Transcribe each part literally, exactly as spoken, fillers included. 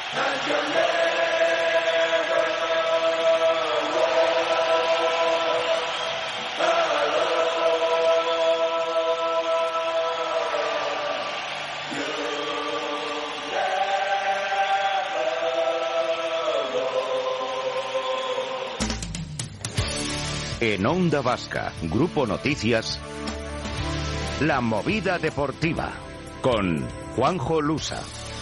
En Onda Vasca, Grupo Noticias, La Movida Deportiva, con Juanjo Lusa.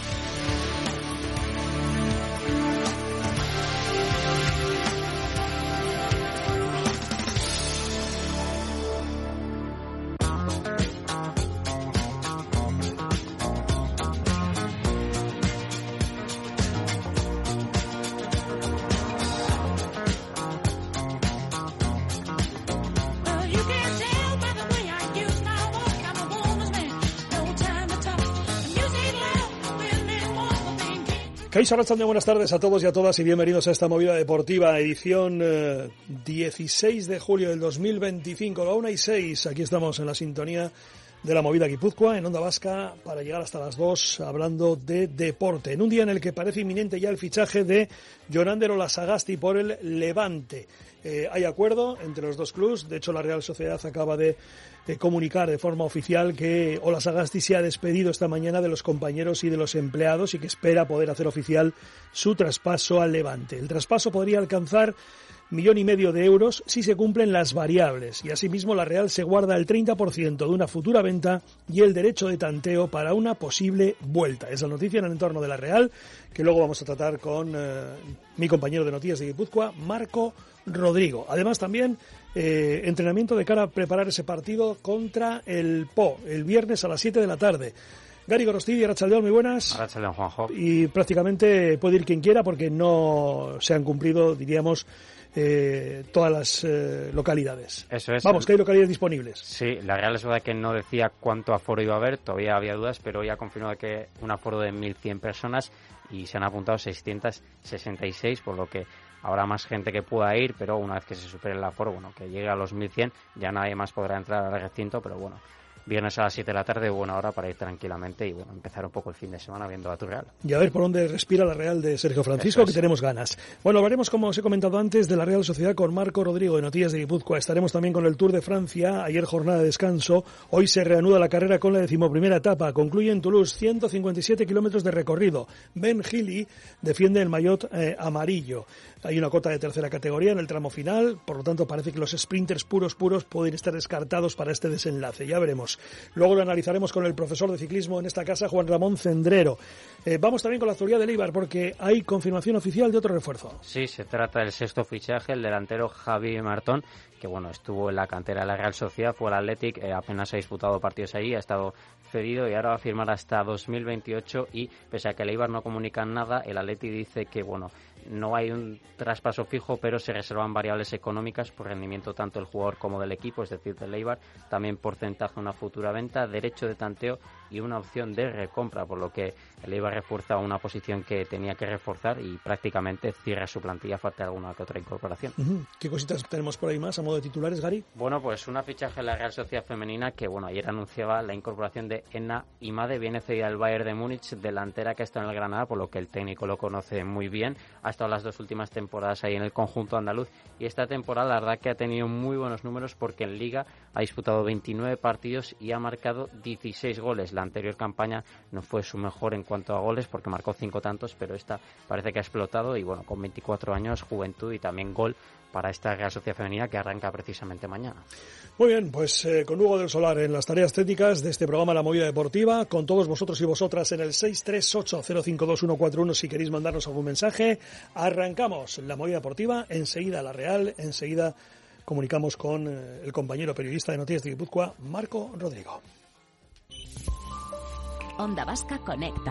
Kaixo Arratsaldeon, buenas tardes a todos y a todas y bienvenidos a esta movida deportiva, edición eh, dieciséis de julio del dos mil veinticinco, la una y seis. Aquí estamos en la sintonía de la movida Guipúzcoa, en Onda Vasca, para llegar hasta las dos hablando de deporte. En un día en el que parece inminente ya el fichaje de Jonander Olasagasti por el Levante. Eh, hay acuerdo entre los dos clubes, de hecho la Real Sociedad acaba de, de comunicar de forma oficial que Olasagasti se ha despedido esta mañana de los compañeros y de los empleados y que espera poder hacer oficial su traspaso al Levante. El traspaso podría alcanzar millón y medio de euros si se cumplen las variables, y asimismo la Real se guarda el treinta por ciento de una futura venta y el derecho de tanteo para una posible vuelta. Es la noticia en el entorno de la Real, que luego vamos a tratar con eh, mi compañero de Noticias de Guipúzcoa, Marco Rodrigo. Además también eh, entrenamiento de cara a preparar ese partido contra el P O, el viernes a las siete de la tarde. Gary Gorostidi, Arratsaldeon, muy buenas. Arratsaldeon, Juanjo. Y prácticamente puede ir quien quiera porque no se han cumplido, diríamos, Eh, todas las eh, localidades. Eso es. Vamos, que hay localidades disponibles. Sí, la Real es verdad que no decía cuánto aforo iba a haber, todavía había dudas, pero hoy ha confirmado que un aforo de mil cien personas y se han apuntado seiscientas sesenta y seis, por lo que habrá más gente que pueda ir, pero una vez que se supere el aforo, bueno, que llegue a los mil cien, ya nadie más podrá entrar al recinto, pero bueno, viernes a las siete de la tarde, buena hora para ir tranquilamente y bueno, empezar un poco el fin de semana viendo a tu Real. Y a ver por dónde respira la Real de Sergio Francisco, es. que tenemos ganas. Bueno, hablaremos, como os he comentado antes, de la Real Sociedad con Marco Rodrigo de Noticias de Guipúzcoa. Estaremos también con el Tour de Francia, ayer jornada de descanso, hoy se reanuda la carrera con la decimoprimera etapa, concluye en Toulouse, ciento cincuenta y siete kilómetros de recorrido. Ben Healy defiende el maillot eh, amarillo. Hay una cota de tercera categoría en el tramo final, por lo tanto parece que los sprinters puros puros pueden estar descartados para este desenlace, ya veremos. Luego lo analizaremos con el profesor de ciclismo en esta casa, Juan Ramón Cendrero. Eh, vamos también con la actualidad del Eibar, porque hay confirmación oficial de otro refuerzo. Sí, se trata del sexto fichaje, el delantero Javi Martón, que bueno, estuvo en la cantera de la Real Sociedad, fue al Athletic, eh, apenas ha disputado partidos allí, ha estado cedido y ahora va a firmar hasta dos mil veintiocho y pese a que el Eibar no comunica nada, el Athletic dice que bueno, no hay un traspaso fijo, pero se reservan variables económicas por rendimiento tanto del jugador como del equipo, es decir, del Eibar, también porcentaje de una futura venta, derecho de tanteo y una opción de recompra, por lo que el Eibar refuerza una posición que tenía que reforzar y prácticamente cierra su plantilla, falta alguna que otra incorporación. Uh-huh. ¿Qué cositas tenemos por ahí más a modo de titulares, Gary? Bueno, pues una fichaje en la Real Sociedad Femenina que, bueno, ayer anunciaba la incorporación de Enna Imade, viene cedida al Bayern de Múnich, delantera que está en el Granada, por lo que el técnico lo conoce muy bien, ha estado las dos últimas temporadas ahí en el conjunto andaluz y esta temporada la verdad que ha tenido muy buenos números porque en Liga ha disputado veintinueve partidos y ha marcado dieciséis goles. La anterior campaña no fue su mejor en cuanto a goles porque marcó cinco tantos, pero esta parece que ha explotado y bueno, con veinticuatro años, juventud y también gol para esta Real Sociedad Femenina que arranca precisamente mañana. Muy bien, pues eh, con Hugo del Solar en las tareas técnicas de este programa La Movida Deportiva, con todos vosotros y vosotras en el seis tres ocho cero cinco dos uno cuatro uno si queréis mandarnos algún mensaje. Arrancamos La Movida Deportiva, enseguida la Real, enseguida comunicamos con eh, el compañero periodista de Noticias de Guipúzcoa, Marco Rodrigo. Onda Vasca Conecta.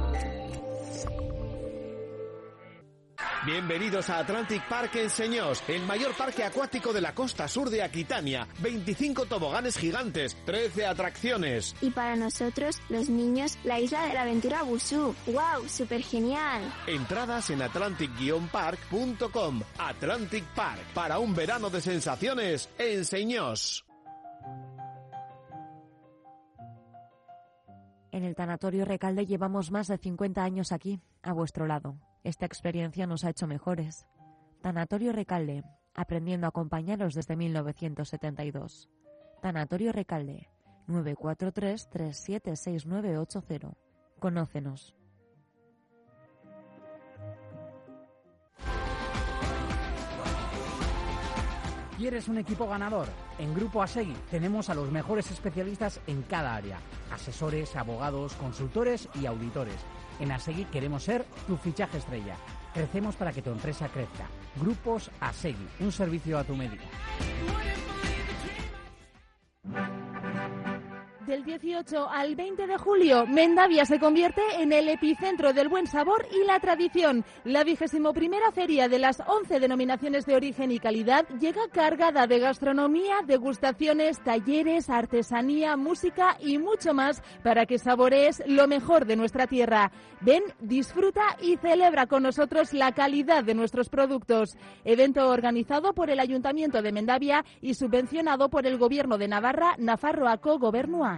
Bienvenidos a Atlantic Park en Señós, el mayor parque acuático de la costa sur de Aquitania. veinticinco toboganes gigantes, trece atracciones. Y para nosotros, los niños, la isla de la aventura Busú. ¡Wow! ¡Súper genial! Entradas en atlantic park punto com. Atlantic Park, para un verano de sensaciones en Señós. En el Tanatorio Recalde llevamos más de cincuenta años aquí, a vuestro lado. Esta experiencia nos ha hecho mejores. Tanatorio Recalde, aprendiendo a acompañaros desde mil novecientos setenta y dos. Tanatorio Recalde, nueve cuatro tres, tres siete seis nueve ocho cero. Conócenos. ¿Quieres un equipo ganador? En Grupo Asegui tenemos a los mejores especialistas en cada área. Asesores, abogados, consultores y auditores. En Asegui queremos ser tu fichaje estrella. Crecemos para que tu empresa crezca. Grupos Asegui, un servicio a tu medida. Del dieciocho al veinte de julio, Mendavia se convierte en el epicentro del buen sabor y la tradición. La vigésimo primera feria de las once denominaciones de origen y calidad llega cargada de gastronomía, degustaciones, talleres, artesanía, música y mucho más para que saborees lo mejor de nuestra tierra. Ven, disfruta y celebra con nosotros la calidad de nuestros productos. Evento organizado por el Ayuntamiento de Mendavia y subvencionado por el Gobierno de Navarra, Nafarroako Gobernua.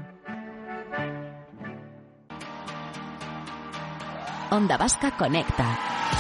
Onda Vasca Conecta.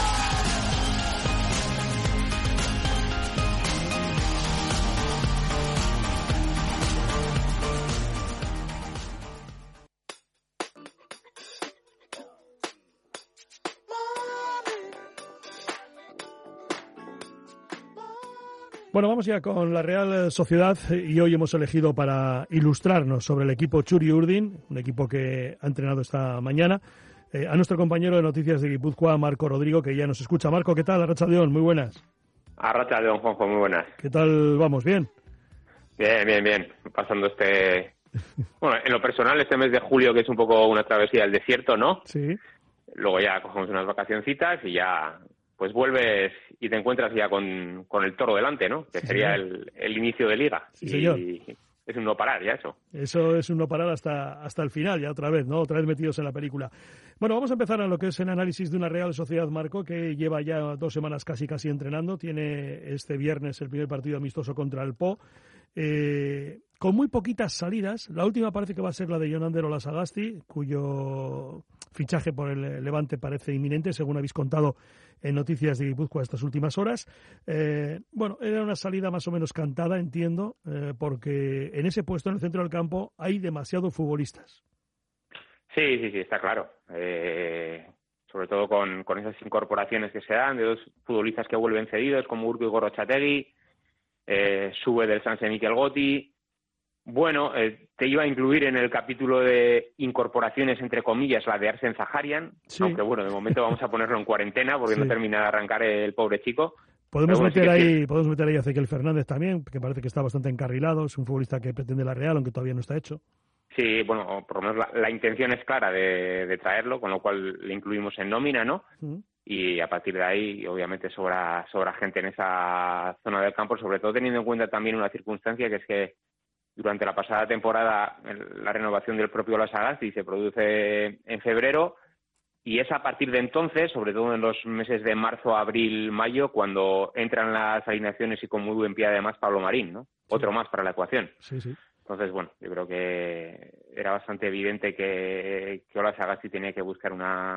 Bueno, vamos ya con la Real Sociedad y hoy hemos elegido para ilustrarnos sobre el equipo Txuri Urdin, un equipo que ha entrenado esta mañana, eh, a nuestro compañero de Noticias de Guipúzcoa, Marco Rodrigo, que ya nos escucha. Marco, ¿qué tal? Arratsaldeon, muy buenas. Arratsaldeon, Juanjo, muy buenas. ¿Qué tal vamos? ¿Bien? Bien, bien, bien. Pasando este... Bueno, en lo personal, este mes de julio, que es un poco una travesía del desierto, ¿no? Sí. Luego ya cogemos unas vacacioncitas y ya... pues vuelves y te encuentras ya con, con el toro delante, ¿no? Que sí, sería el, el inicio de liga. Sí, y señor. Es un no parar ya eso. Eso es un no parar hasta, hasta el final, ya otra vez, ¿no? Otra vez metidos en la película. Bueno, vamos a empezar a lo que es el análisis de una Real Sociedad, Marco, que lleva ya dos semanas casi casi entrenando. Tiene este viernes el primer partido amistoso contra el Po. Eh, con muy poquitas salidas. La última parece que va a ser la de Jonander Olasagasti, cuyo fichaje por el Levante parece inminente, según habéis contado en Noticias de Guipúzcoa estas últimas horas. Eh, bueno, era una salida más o menos cantada, entiendo, eh, porque en ese puesto, en el centro del campo, hay demasiados futbolistas. Sí, sí, sí, está claro. Eh, sobre todo con, con esas incorporaciones que se dan de dos futbolistas que vuelven cedidos, como Urko y Gorrotxategi, eh, sube del Sanse Mikel Goti. Bueno, eh, te iba a incluir en el capítulo de incorporaciones, entre comillas, la de Arsen Zaharian, sí. Aunque bueno, de momento vamos a ponerlo en cuarentena porque sí. No termina de arrancar el pobre chico. Podemos bueno, meter sí ahí sí. podemos meter ahí a Ezequiel Fernández también, que parece que está bastante encarrilado, es un futbolista que pretende la Real, aunque todavía no está hecho. Sí, bueno, por lo menos la, la intención es clara de, de traerlo, con lo cual le incluimos en nómina, ¿no? Uh-huh. Y a partir de ahí, obviamente, sobra, sobra gente en esa zona del campo, sobre todo teniendo en cuenta también una circunstancia que es que durante la pasada temporada la renovación del propio Olasagasti se produce en febrero y es a partir de entonces, sobre todo en los meses de marzo, abril, mayo, cuando entran las alineaciones y con muy buen pie además Pablo Marín, ¿no? Sí. Otro más para la ecuación. Sí, sí. Entonces, bueno, yo creo que era bastante evidente que, que Olasagasti tenía que buscar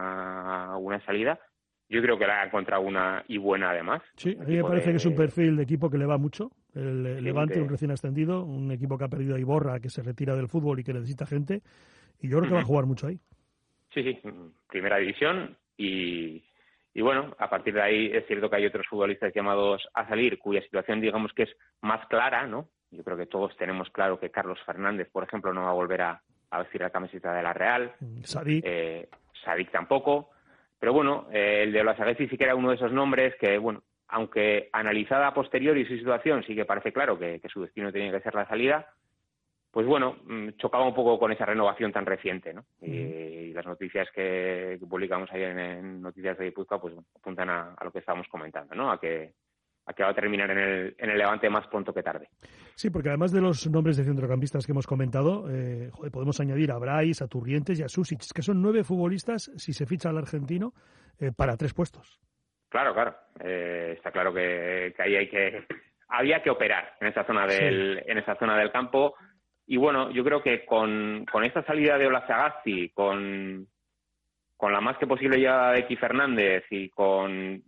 una, una salida. Yo creo que la ha encontrado una y buena además. Sí, a mí me parece de... que es un perfil de equipo que le va mucho. El sí, Levante, de... un recién ascendido, un equipo que ha perdido a Iborra, que se retira del fútbol y que necesita gente. Y yo creo que uh-huh. va a jugar mucho ahí. Sí, sí, primera división. Y, y bueno, a partir de ahí es cierto que hay otros futbolistas llamados a salir, cuya situación digamos que es más clara, ¿no? Yo creo que todos tenemos claro que Carlos Fernández, por ejemplo, no va a volver a, a vestir la camiseta de la Real. Sadik. Eh, Sadik tampoco. Pero bueno, eh, el de Olasagasti sí que era uno de esos nombres que, bueno, aunque analizada a posteriori su situación sí que parece claro que, que su destino tenía que ser la salida, pues bueno, chocaba un poco con esa renovación tan reciente, ¿no? Uh-huh. Y, y las noticias que, que publicamos ahí en, en Noticias de Guipúzcoa pues apuntan a, a lo que estábamos comentando, ¿no? A que a que va a terminar en el, en el Levante más pronto que tarde. Sí, porque además de los nombres de centrocampistas que hemos comentado, eh, joder, podemos añadir a Brais, a Turrientes y a Susic, que son nueve futbolistas, si se ficha al argentino, eh, para tres puestos. Claro, claro. Eh, está claro que, que ahí hay que había que operar en esa zona del sí. en esa zona del campo y bueno, yo creo que con, con esta salida de Ola Sagasti, con, con la más que posible llegada de X Fernández y con,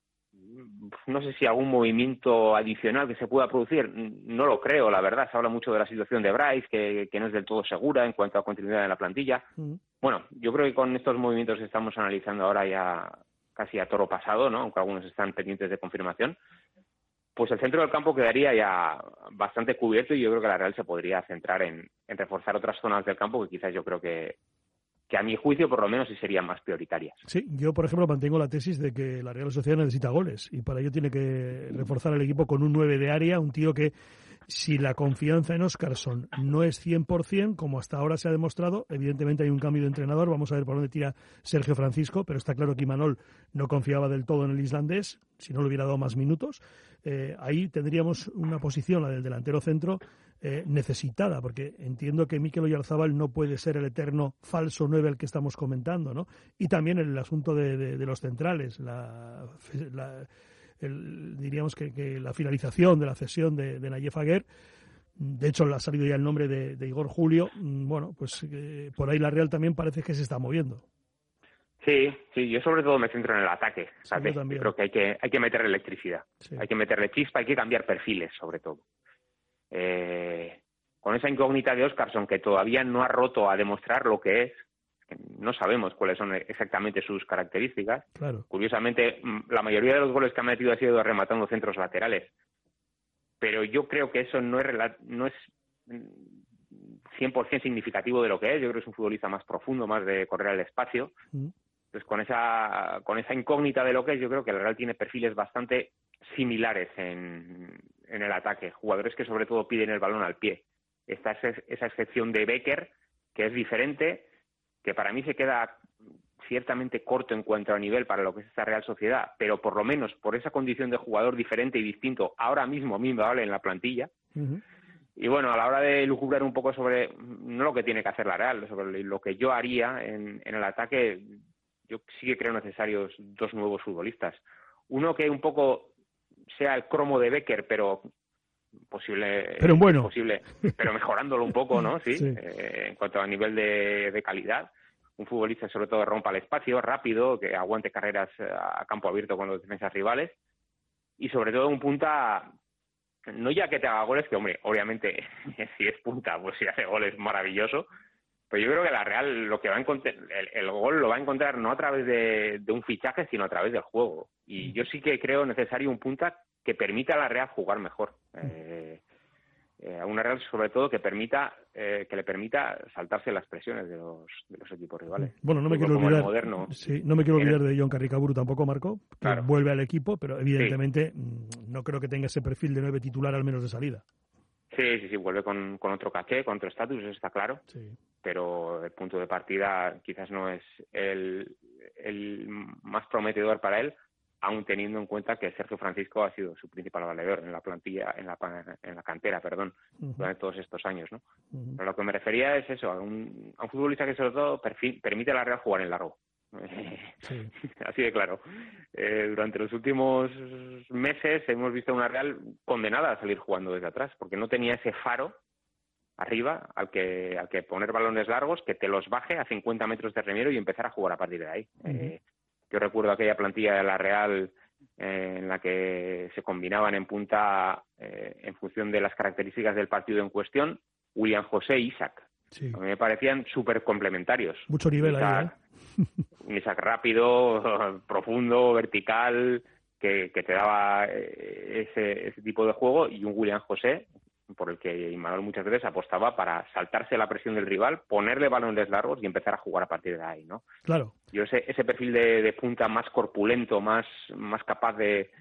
no sé si algún movimiento adicional que se pueda producir, no lo creo, la verdad. Se habla mucho de la situación de Bryce, que, que no es del todo segura en cuanto a continuidad en la plantilla. Mm. Bueno, yo creo que con estos movimientos que estamos analizando ahora ya casi a toro pasado, ¿no? Aunque algunos están pendientes de confirmación, pues el centro del campo quedaría ya bastante cubierto y yo creo que la Real se podría centrar en, en reforzar otras zonas del campo que quizás yo creo que, que a mi juicio por lo menos sí serían más prioritarias. Sí, yo por ejemplo mantengo la tesis de que la Real Sociedad necesita goles y para ello tiene que reforzar el equipo con un nueve de área, un tío que si la confianza en Óscarson no es cien por ciento, como hasta ahora se ha demostrado, evidentemente hay un cambio de entrenador, vamos a ver por dónde tira Sergio Francisco, pero está claro que Imanol no confiaba del todo en el islandés, si no le hubiera dado más minutos. Eh, ahí tendríamos una posición, la del delantero centro, eh, necesitada, porque entiendo que Mikel Oyarzabal no puede ser el eterno falso nueve al que estamos comentando, ¿no? Y también el asunto de, de, de los centrales, la... la El, diríamos que, que la finalización de la cesión de, de Nayef Aguer, de hecho le ha salido ya el nombre de, de Igor Julio, bueno, pues eh, por ahí la Real también parece que se está moviendo. Sí, sí, yo sobre todo me centro en el ataque, ¿sabes? Sí, yo creo que hay que hay que meterle electricidad, sí. Hay que meterle chispa, hay que cambiar perfiles sobre todo. Eh, con esa incógnita de Óscarson que todavía no ha roto a demostrar lo que es, no sabemos cuáles son exactamente sus características. Claro. Curiosamente, la mayoría de los goles que ha metido ha sido rematando centros laterales. Pero yo creo que eso no es no es cien por ciento significativo de lo que es. Yo creo que es un futbolista más profundo, más de correr al espacio. Mm. Entonces, con esa con esa incógnita de lo que es, yo creo que el Real tiene perfiles bastante similares en, en el ataque. Jugadores que sobre todo piden el balón al pie. Esta es esa excepción de Becker, que es diferente, que para mí se queda ciertamente corto en cuanto a nivel para lo que es esta Real Sociedad, pero por lo menos por esa condición de jugador diferente y distinto, ahora mismo a mí me vale en la plantilla. Uh-huh. Y bueno, a la hora de lucubrar un poco sobre, no lo que tiene que hacer la Real, sobre lo que yo haría en, en el ataque, yo sí que creo necesarios dos nuevos futbolistas. Uno que un poco sea el cromo de Becker, pero posible, pero bueno, posible, pero mejorándolo un poco, ¿no? Sí, sí. Eh, en cuanto a nivel de, de calidad, un futbolista sobre todo rompa el espacio, rápido, que aguante carreras a campo abierto con los defensas rivales y sobre todo un punta, no ya que te haga goles, que hombre, obviamente si es punta, pues si hace goles maravilloso, pero yo creo que la Real lo que va a encontrar, el, el gol lo va a encontrar no a través de, de un fichaje, sino a través del juego. Y yo sí que creo necesario un punta que permita a la Real jugar mejor. Eh, eh, a una Real sobre todo que permita eh, que le permita saltarse las presiones de los de los equipos rivales. Bueno, no me quiero olvidar, moderno, sí, no me quiero olvidar de Jon Carricaburu, tampoco marcó, que claro. Vuelve al equipo, pero evidentemente sí. No creo que tenga ese perfil de nueve titular al menos de salida. Sí, sí, sí, vuelve con, con otro caché, con otro estatus, eso está claro. Sí. Pero el punto de partida quizás no es el, el más prometedor para él, aún teniendo en cuenta que Sergio Francisco ha sido su principal valedor en la plantilla, en la en la cantera, perdón, uh-huh. durante todos estos años, ¿no? Uh-huh. Pero lo que me refería es eso, a un, a un futbolista que sobre todo perfil, permite a la Real jugar en largo. Sí. Así de claro. Eh, durante los últimos meses hemos visto a una Real condenada a salir jugando desde atrás, porque no tenía ese faro arriba al que al que poner balones largos, que te los baje a cincuenta metros de remiero y empezar a jugar a partir de ahí. Uh-huh. Eh, Yo recuerdo aquella plantilla de la Real eh, en la que se combinaban en punta, eh, en función de las características del partido en cuestión, William José e Isaac. Sí. A mí me parecían súper complementarios. Mucho nivel Isaac, ahí, ¿eh? Un Isaac rápido, profundo, vertical, que, que te daba ese, ese tipo de juego, y un William José por el que Imanol muchas veces apostaba para saltarse la presión del rival, ponerle balones largos y empezar a jugar a partir de ahí, ¿no? Claro. Yo ese, ese perfil de, de punta más corpulento, más, más capaz de,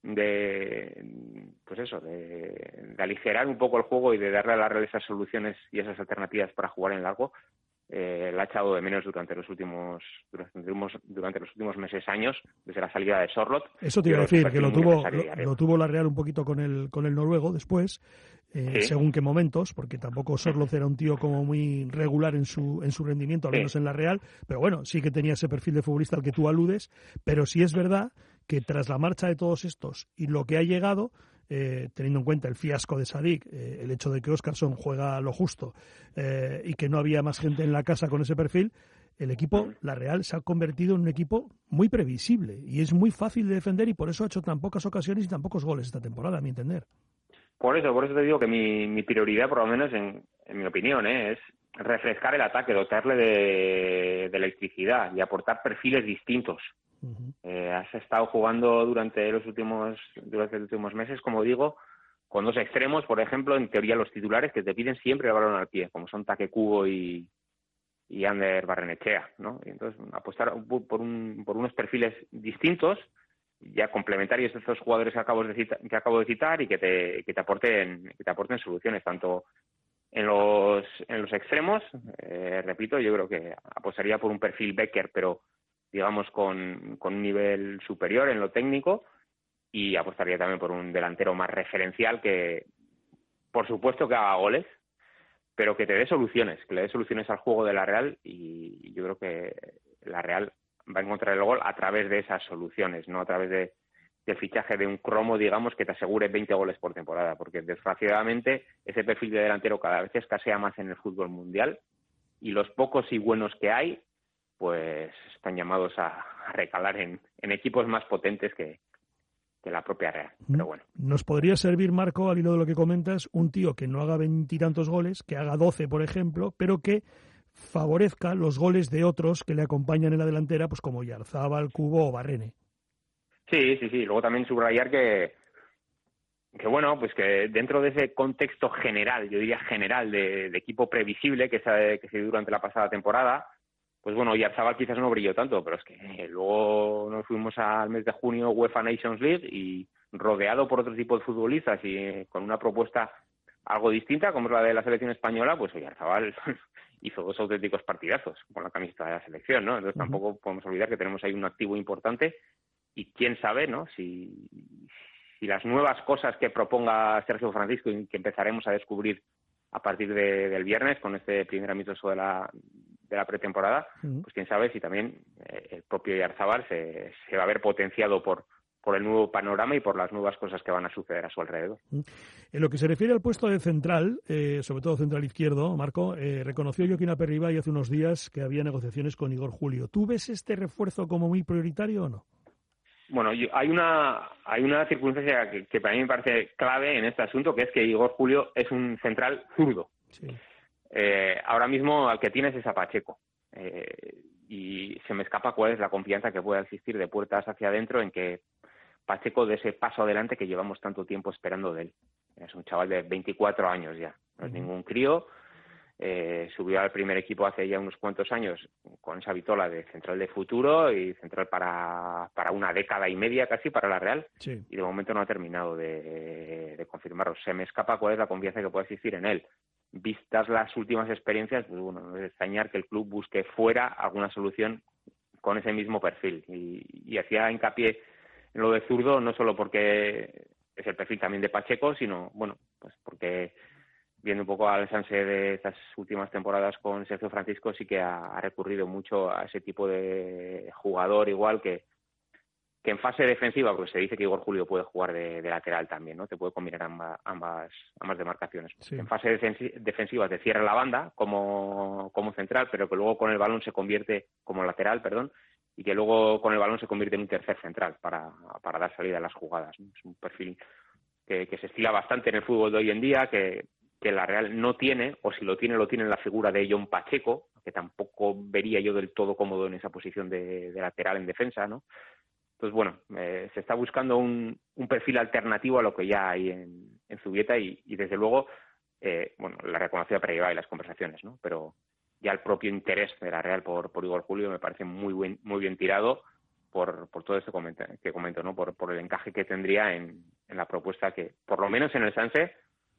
de pues eso, de, de aligerar un poco el juego y de darle a la Real esas soluciones y esas alternativas para jugar en largo, eh, la ha echado de menos durante los últimos durante, durante los últimos meses, años, desde la salida de Sorloth. Eso te iba a decir, que, que lo tuvo lo, lo tuvo la Real un poquito con el con el noruego después, eh, ¿sí? Según qué momentos, porque tampoco Sorloth era un tío como muy regular en su en su rendimiento, al menos sí. En la Real, pero bueno, sí que tenía ese perfil de futbolista al que tú aludes, pero sí es verdad que tras la marcha de todos estos y lo que ha llegado, eh, teniendo en cuenta el fiasco de Sadik, eh, el hecho de que Óscarson juega lo justo eh, y que no había más gente en la casa con ese perfil, el equipo, la Real, se ha convertido en un equipo muy previsible y es muy fácil de defender y por eso ha hecho tan pocas ocasiones y tan pocos goles esta temporada, a mi entender. Por eso, por eso te digo que mi, mi prioridad, por lo menos en, en mi opinión, ¿eh? es refrescar el ataque, dotarle de, de electricidad y aportar perfiles distintos. Uh-huh. Eh, has estado jugando durante los últimos durante los últimos meses, como digo, con dos extremos, por ejemplo, en teoría los titulares que te piden siempre el balón al pie, como son Take Kubo y y Ander Barrenechea, ¿no? Y entonces apostar por un por unos perfiles distintos, ya complementarios de estos jugadores que acabo de citar, que acabo de citar y que te que te aporten que te aporten soluciones tanto en los en los extremos. Eh, repito, yo creo que apostaría por un perfil Becker, pero digamos con con un nivel superior en lo técnico, y apostaría también por un delantero más referencial que, por supuesto, que haga goles, pero que te dé soluciones, que le dé soluciones al juego de la Real, y yo creo que la Real va a encontrar el gol a través de esas soluciones, no a través de, del fichaje de un cromo, digamos, que te asegure veinte goles por temporada, porque desgraciadamente ese perfil de delantero cada vez escasea más en el fútbol mundial y los pocos y buenos que hay, pues están llamados a, a recalar en, en equipos más potentes que, que la propia Real, pero bueno. Nos podría servir, Marco, al hilo de lo que comentas, un tío que no haga veintitantos goles, que haga doce, por ejemplo, pero que favorezca los goles de otros que le acompañan en la delantera, pues como Yarzábal, Kubo o Barrene. Sí, sí, sí. Luego también subrayar que, que bueno, pues que dentro de ese contexto general, yo diría general, de, de equipo previsible que se, que se dio durante la pasada temporada, pues bueno, Yarzábal quizás no brilló tanto, pero es que eh, luego nos fuimos al mes de junio UEFA Nations League y rodeado por otro tipo de futbolistas y eh, con una propuesta algo distinta, como es la de la selección española, pues Yarzábal hizo dos auténticos partidazos con la camiseta de la selección, ¿no? Entonces uh-huh. tampoco podemos olvidar que tenemos ahí un activo importante y quién sabe, ¿no? Si, si las nuevas cosas que proponga Sergio Francisco y que empezaremos a descubrir a partir de, del viernes con este primer amistoso de la de la pretemporada, uh-huh. pues quién sabe si también eh, el propio Yarzábal se, se va a ver potenciado por, por el nuevo panorama y por las nuevas cosas que van a suceder a su alrededor. Uh-huh. En lo que se refiere al puesto de central, eh, sobre todo central izquierdo, Marco, eh, reconoció Joaquín Aperribay hace unos días que había negociaciones con Igor Julio. ¿Tú ves este refuerzo como muy prioritario o no? Bueno, yo, hay una hay una circunstancia que, que para mí me parece clave en este asunto, que es que Igor Julio es un central zurdo. Sí. Eh, ahora mismo al que tienes es a Pacheco eh, y se me escapa cuál es la confianza que pueda existir de puertas hacia adentro en que Pacheco dé ese paso adelante que llevamos tanto tiempo esperando de él. Es un chaval de veinticuatro años ya, no es ningún crío. Eh, subió al primer equipo hace ya unos cuantos años con esa vitola de central de futuro y central para, para una década y media casi para la Real, sí. Y de momento no ha terminado de, de confirmarlo. Se me escapa cuál es la confianza que puede existir en él. Vistas las últimas experiencias, pues bueno, no es extrañar que el club busque fuera alguna solución con ese mismo perfil. Y, y hacía hincapié en lo de zurdo, no solo porque es el perfil también de Pacheco, sino, bueno, pues porque viendo un poco al Sanse de estas últimas temporadas con Sergio Francisco, sí que ha, ha recurrido mucho a ese tipo de jugador, igual que que en fase defensiva, porque se dice que Igor Julio puede jugar de, de lateral también, ¿no? Te puede combinar ambas ambas, ambas demarcaciones. Sí. En fase defensi- defensiva te cierra la banda como, como central, pero que luego con el balón se convierte como lateral, perdón, y que luego con el balón se convierte en un tercer central para, para dar salida a las jugadas, ¿no? Es un perfil que, que se estila bastante en el fútbol de hoy en día, que, que la Real no tiene, o si lo tiene, lo tiene en la figura de John Pacheco, que tampoco vería yo del todo cómodo en esa posición de, de lateral en defensa, ¿no? Entonces, bueno, eh, se está buscando un, un perfil alternativo a lo que ya hay en, en Zubieta y, y desde luego, eh, bueno, la reconocida Aperribay y las conversaciones, ¿no? Pero ya el propio interés de la Real por, por Igor Julio me parece muy buen, muy bien tirado por, por todo esto comenta, que comento, ¿no? Por, por el encaje que tendría en, en la propuesta que, por lo menos en el Sanse,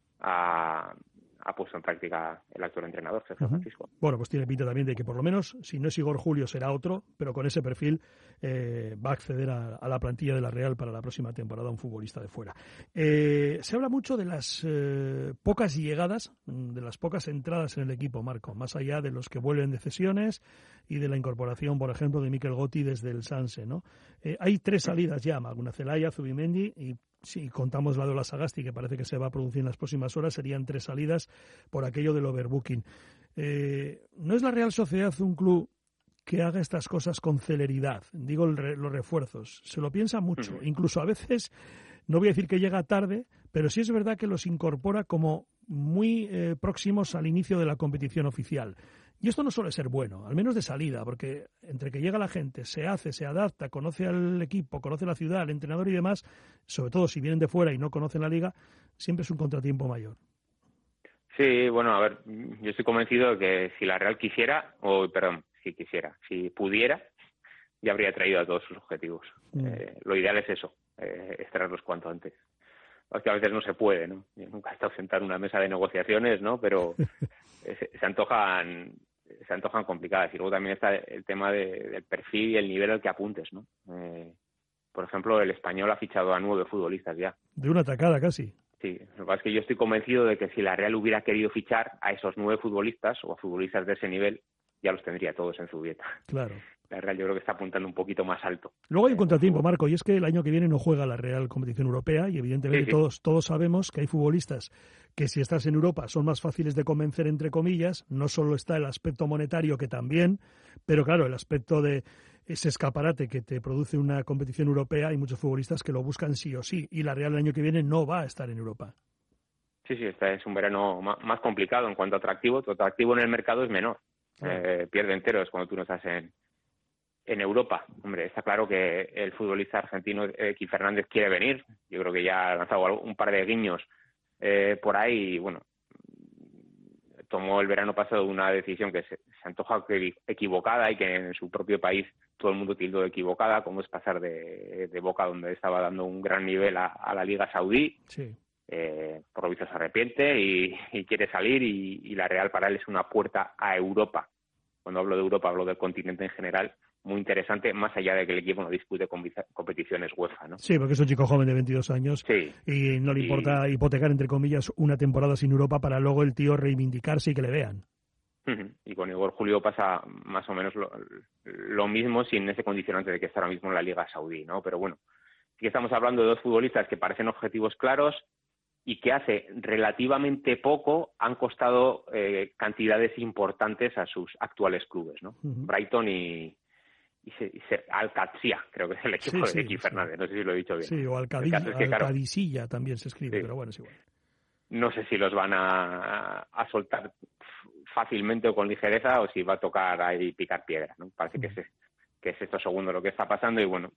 ha, ha puesto en práctica el actual entrenador, Sergio uh-huh. Francisco. Bueno, pues tiene pinta también de que por lo menos, si no es Igor Julio, será otro, pero con ese perfil eh, va a acceder a, a la plantilla de la Real para la próxima temporada un futbolista de fuera. Eh, se habla mucho de las eh, pocas llegadas, de las pocas entradas en el equipo, Marco, más allá de los que vuelven de cesiones y de la incorporación, por ejemplo, de Mikel Gotti desde el Sanse, ¿no? Eh, hay tres salidas ya, Maguna Zelaya, Zubimendi y si contamos la de la Sagasti, que parece que se va a producir en las próximas horas, serían tres salidas por aquello del overbooking. Eh, ¿No es la Real Sociedad un club que haga estas cosas con celeridad? Digo, el re, los refuerzos. Se lo piensa mucho. Uh-huh. Incluso a veces, no voy a decir que llega tarde, pero sí es verdad que los incorpora como muy eh, próximos al inicio de la competición oficial. Y esto no suele ser bueno, al menos de salida, porque entre que llega la gente, se hace, se adapta, conoce al equipo, conoce la ciudad, al entrenador y demás, sobre todo si vienen de fuera y no conocen la liga, siempre es un contratiempo mayor. Sí, bueno, a ver, yo estoy convencido de que si la Real quisiera, o perdón, si quisiera, si pudiera, ya habría traído a todos sus objetivos. Mm. Eh, lo ideal es eso, eh, extraerlos cuanto antes. Es que a veces no se puede, ¿no? Yo nunca he estado sentado en una mesa de negociaciones, ¿no? Pero se, se antojan se antojan complicadas. Y luego también está el tema de, del perfil y el nivel al que apuntes, ¿no? Eh, por ejemplo, el Español ha fichado a nueve futbolistas ya. De una tacada casi. Sí, lo que pasa es que yo estoy convencido de que si la Real hubiera querido fichar a esos nueve futbolistas o a futbolistas de ese nivel, ya los tendría todos en su dieta. Claro. La Real yo creo que está apuntando un poquito más alto. Luego hay un contratiempo, Marco, y es que el año que viene no juega la Real Competición Europea y evidentemente sí, sí. todos todos sabemos que hay futbolistas que si estás en Europa son más fáciles de convencer, entre comillas. No solo está el aspecto monetario, que también, pero claro, el aspecto de ese escaparate que te produce una competición europea, hay muchos futbolistas que lo buscan sí o sí, y la Real el año que viene no va a estar en Europa. Sí, sí, este es un verano más complicado en cuanto a atractivo. Tu atractivo en el mercado es menor. Claro. Eh, pierde enteros cuando tú no estás en En Europa. Hombre, está claro que el futbolista argentino X Fernández quiere venir. Yo creo que ya ha lanzado un par de guiños eh, por ahí y, bueno, tomó el verano pasado una decisión que se, se antoja equivocada y que en su propio país todo el mundo tildó de equivocada, como es pasar de, de Boca, donde estaba dando un gran nivel, a, a la Liga Saudí. Sí. Eh, por lo visto se arrepiente y, y quiere salir y, y la Real para él es una puerta a Europa. Cuando hablo de Europa hablo del continente en general. Muy interesante, más allá de que el equipo no dispute competiciones UEFA, ¿no? Sí, porque es un chico joven de veintidós años sí. y no le importa y... hipotecar, entre comillas, una temporada sin Europa para luego el tío reivindicarse y que le vean. Uh-huh. Y con Igor Julio pasa más o menos lo, lo mismo, sin ese condicionante de que está ahora mismo en la Liga Saudí, ¿no? Pero bueno, sí que estamos hablando de dos futbolistas que parecen objetivos claros y que hace relativamente poco han costado eh, cantidades importantes a sus actuales clubes, ¿no? Uh-huh. Brighton y... y se, y se Alcacía, creo que es el equipo sí, de X sí, Fernández, sí. No sé si lo he dicho bien. Sí, o Alcadilla, es que, claro, Alcadicilla también se escribe, sí. Pero bueno, es igual. No sé si los van a, a soltar fácilmente o con ligereza o si va a tocar ahí picar piedra, ¿no? Parece mm. que, es, que es esto segundo lo que está pasando y bueno,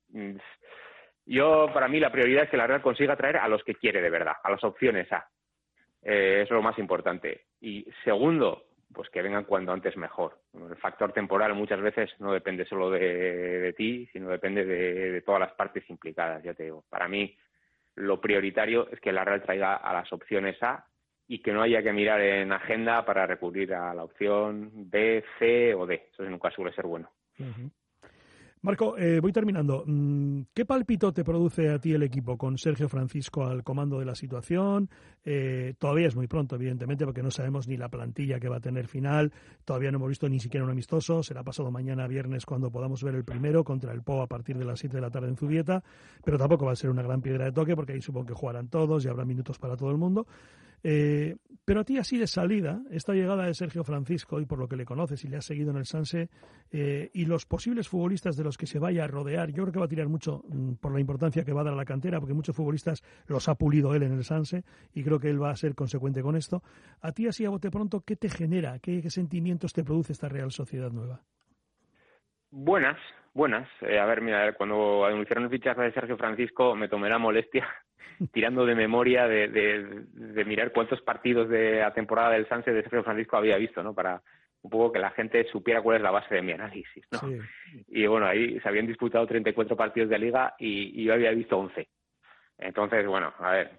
yo para mí la prioridad es que la Real consiga traer a los que quiere de verdad, a las opciones A. Eh, eso es lo más importante. Y segundo, pues que vengan cuando antes mejor. El factor temporal muchas veces no depende solo de, de ti, sino depende de, de todas las partes implicadas, ya te digo. Para mí, lo prioritario es que la Real traiga a las opciones A y que no haya que mirar en agenda para recurrir a la opción B, C o D. Eso nunca suele ser bueno. Uh-huh. Marco, eh, voy terminando. ¿Qué pálpito te produce a ti el equipo con Sergio Francisco al comando de la situación? Eh, todavía es muy pronto, evidentemente, porque no sabemos ni la plantilla que va a tener final. Todavía no hemos visto ni siquiera un amistoso. Será pasado mañana viernes cuando podamos ver el primero contra el P O a partir de las siete de la tarde en Zubieta. Pero tampoco va a ser una gran piedra de toque porque ahí supongo que jugarán todos y habrá minutos para todo el mundo. Eh, pero a ti así de salida, esta llegada de Sergio Francisco y por lo que le conoces y le has seguido en el Sanse eh, y los posibles futbolistas de los que se vaya a rodear, yo creo que va a tirar mucho mm, por la importancia que va a dar a la cantera, porque muchos futbolistas los ha pulido él en el Sanse y creo que él va a ser consecuente con esto. A ti así a bote pronto, ¿qué te genera? ¿Qué, qué sentimientos te produce esta Real Sociedad nueva? Buenas, buenas. Eh, a ver, mira, cuando anunciaron el fichaje de Sergio Francisco me tomé la molestia tirando de memoria de, de, de mirar cuántos partidos de la temporada del Sanse de Sergio Francisco había visto, ¿no? Para un poco que la gente supiera cuál es la base de mi análisis, ¿no? Sí. Y bueno, ahí se habían disputado treinta y cuatro partidos de Liga y, y yo había visto once. Entonces, bueno, a ver,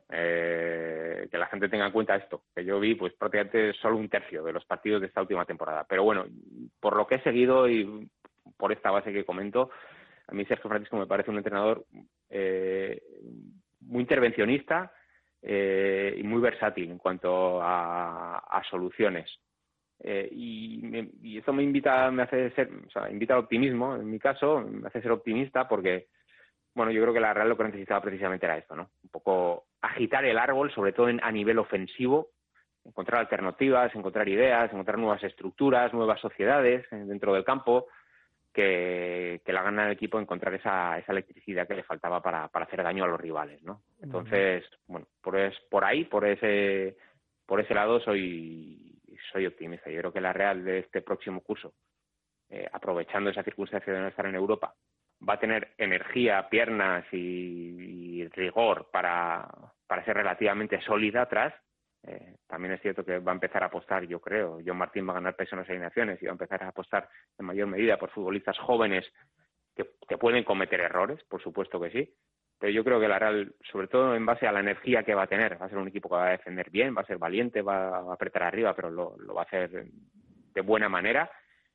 eh, que la gente tenga en cuenta esto, que yo vi pues prácticamente solo un tercio de los partidos de esta última temporada. Pero bueno, por lo que he seguido y por esta base que comento, a mí Sergio Francisco me parece un entrenador eh, muy intervencionista eh, y muy versátil en cuanto a, a soluciones. Eh, y, me, y eso me invita, me hace ser, o sea, invita al optimismo, en mi caso, me hace ser optimista porque bueno, yo creo que la Real lo que necesitaba precisamente era esto, ¿no? Un poco agitar el árbol, sobre todo en, a nivel ofensivo, encontrar alternativas, encontrar ideas, encontrar nuevas estructuras, nuevas sociedades dentro del campo, que, que le hagan al equipo encontrar esa, esa electricidad que le faltaba para, para hacer daño a los rivales, ¿no? Entonces, bueno, por, es, por ahí, por ese, por ese lado soy, soy optimista. Yo creo que la Real de este próximo curso, eh, aprovechando esa circunstancia de no estar en Europa, va a tener energía, piernas y, y rigor para, para ser relativamente sólida atrás. Eh, también es cierto que va a empezar a apostar, yo creo, John Martín va a ganar peso en las alineaciones y va a empezar a apostar en mayor medida por futbolistas jóvenes que, que pueden cometer errores, por supuesto que sí, pero yo creo que la Real, sobre todo en base a la energía que va a tener, va a ser un equipo que va a defender bien, va a ser valiente, va a apretar arriba, pero lo, lo va a hacer de buena manera.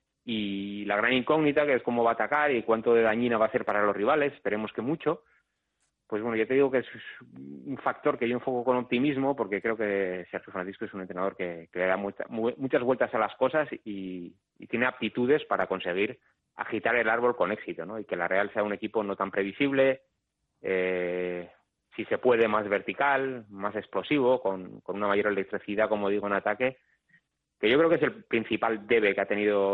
Y la gran incógnita, que es cómo va a atacar y cuánto de dañina va a ser para los rivales, esperemos que mucho. Pues bueno, yo te digo que es un factor que yo enfoco con optimismo, porque creo que Sergio Francisco es un entrenador que, que le da mucha, muchas vueltas a las cosas y, y tiene aptitudes para conseguir agitar el árbol con éxito, ¿no? Y que la Real sea un equipo no tan previsible, eh, si se puede más vertical, más explosivo, con, con una mayor electricidad, como digo, en ataque, que yo creo que es el principal debe que ha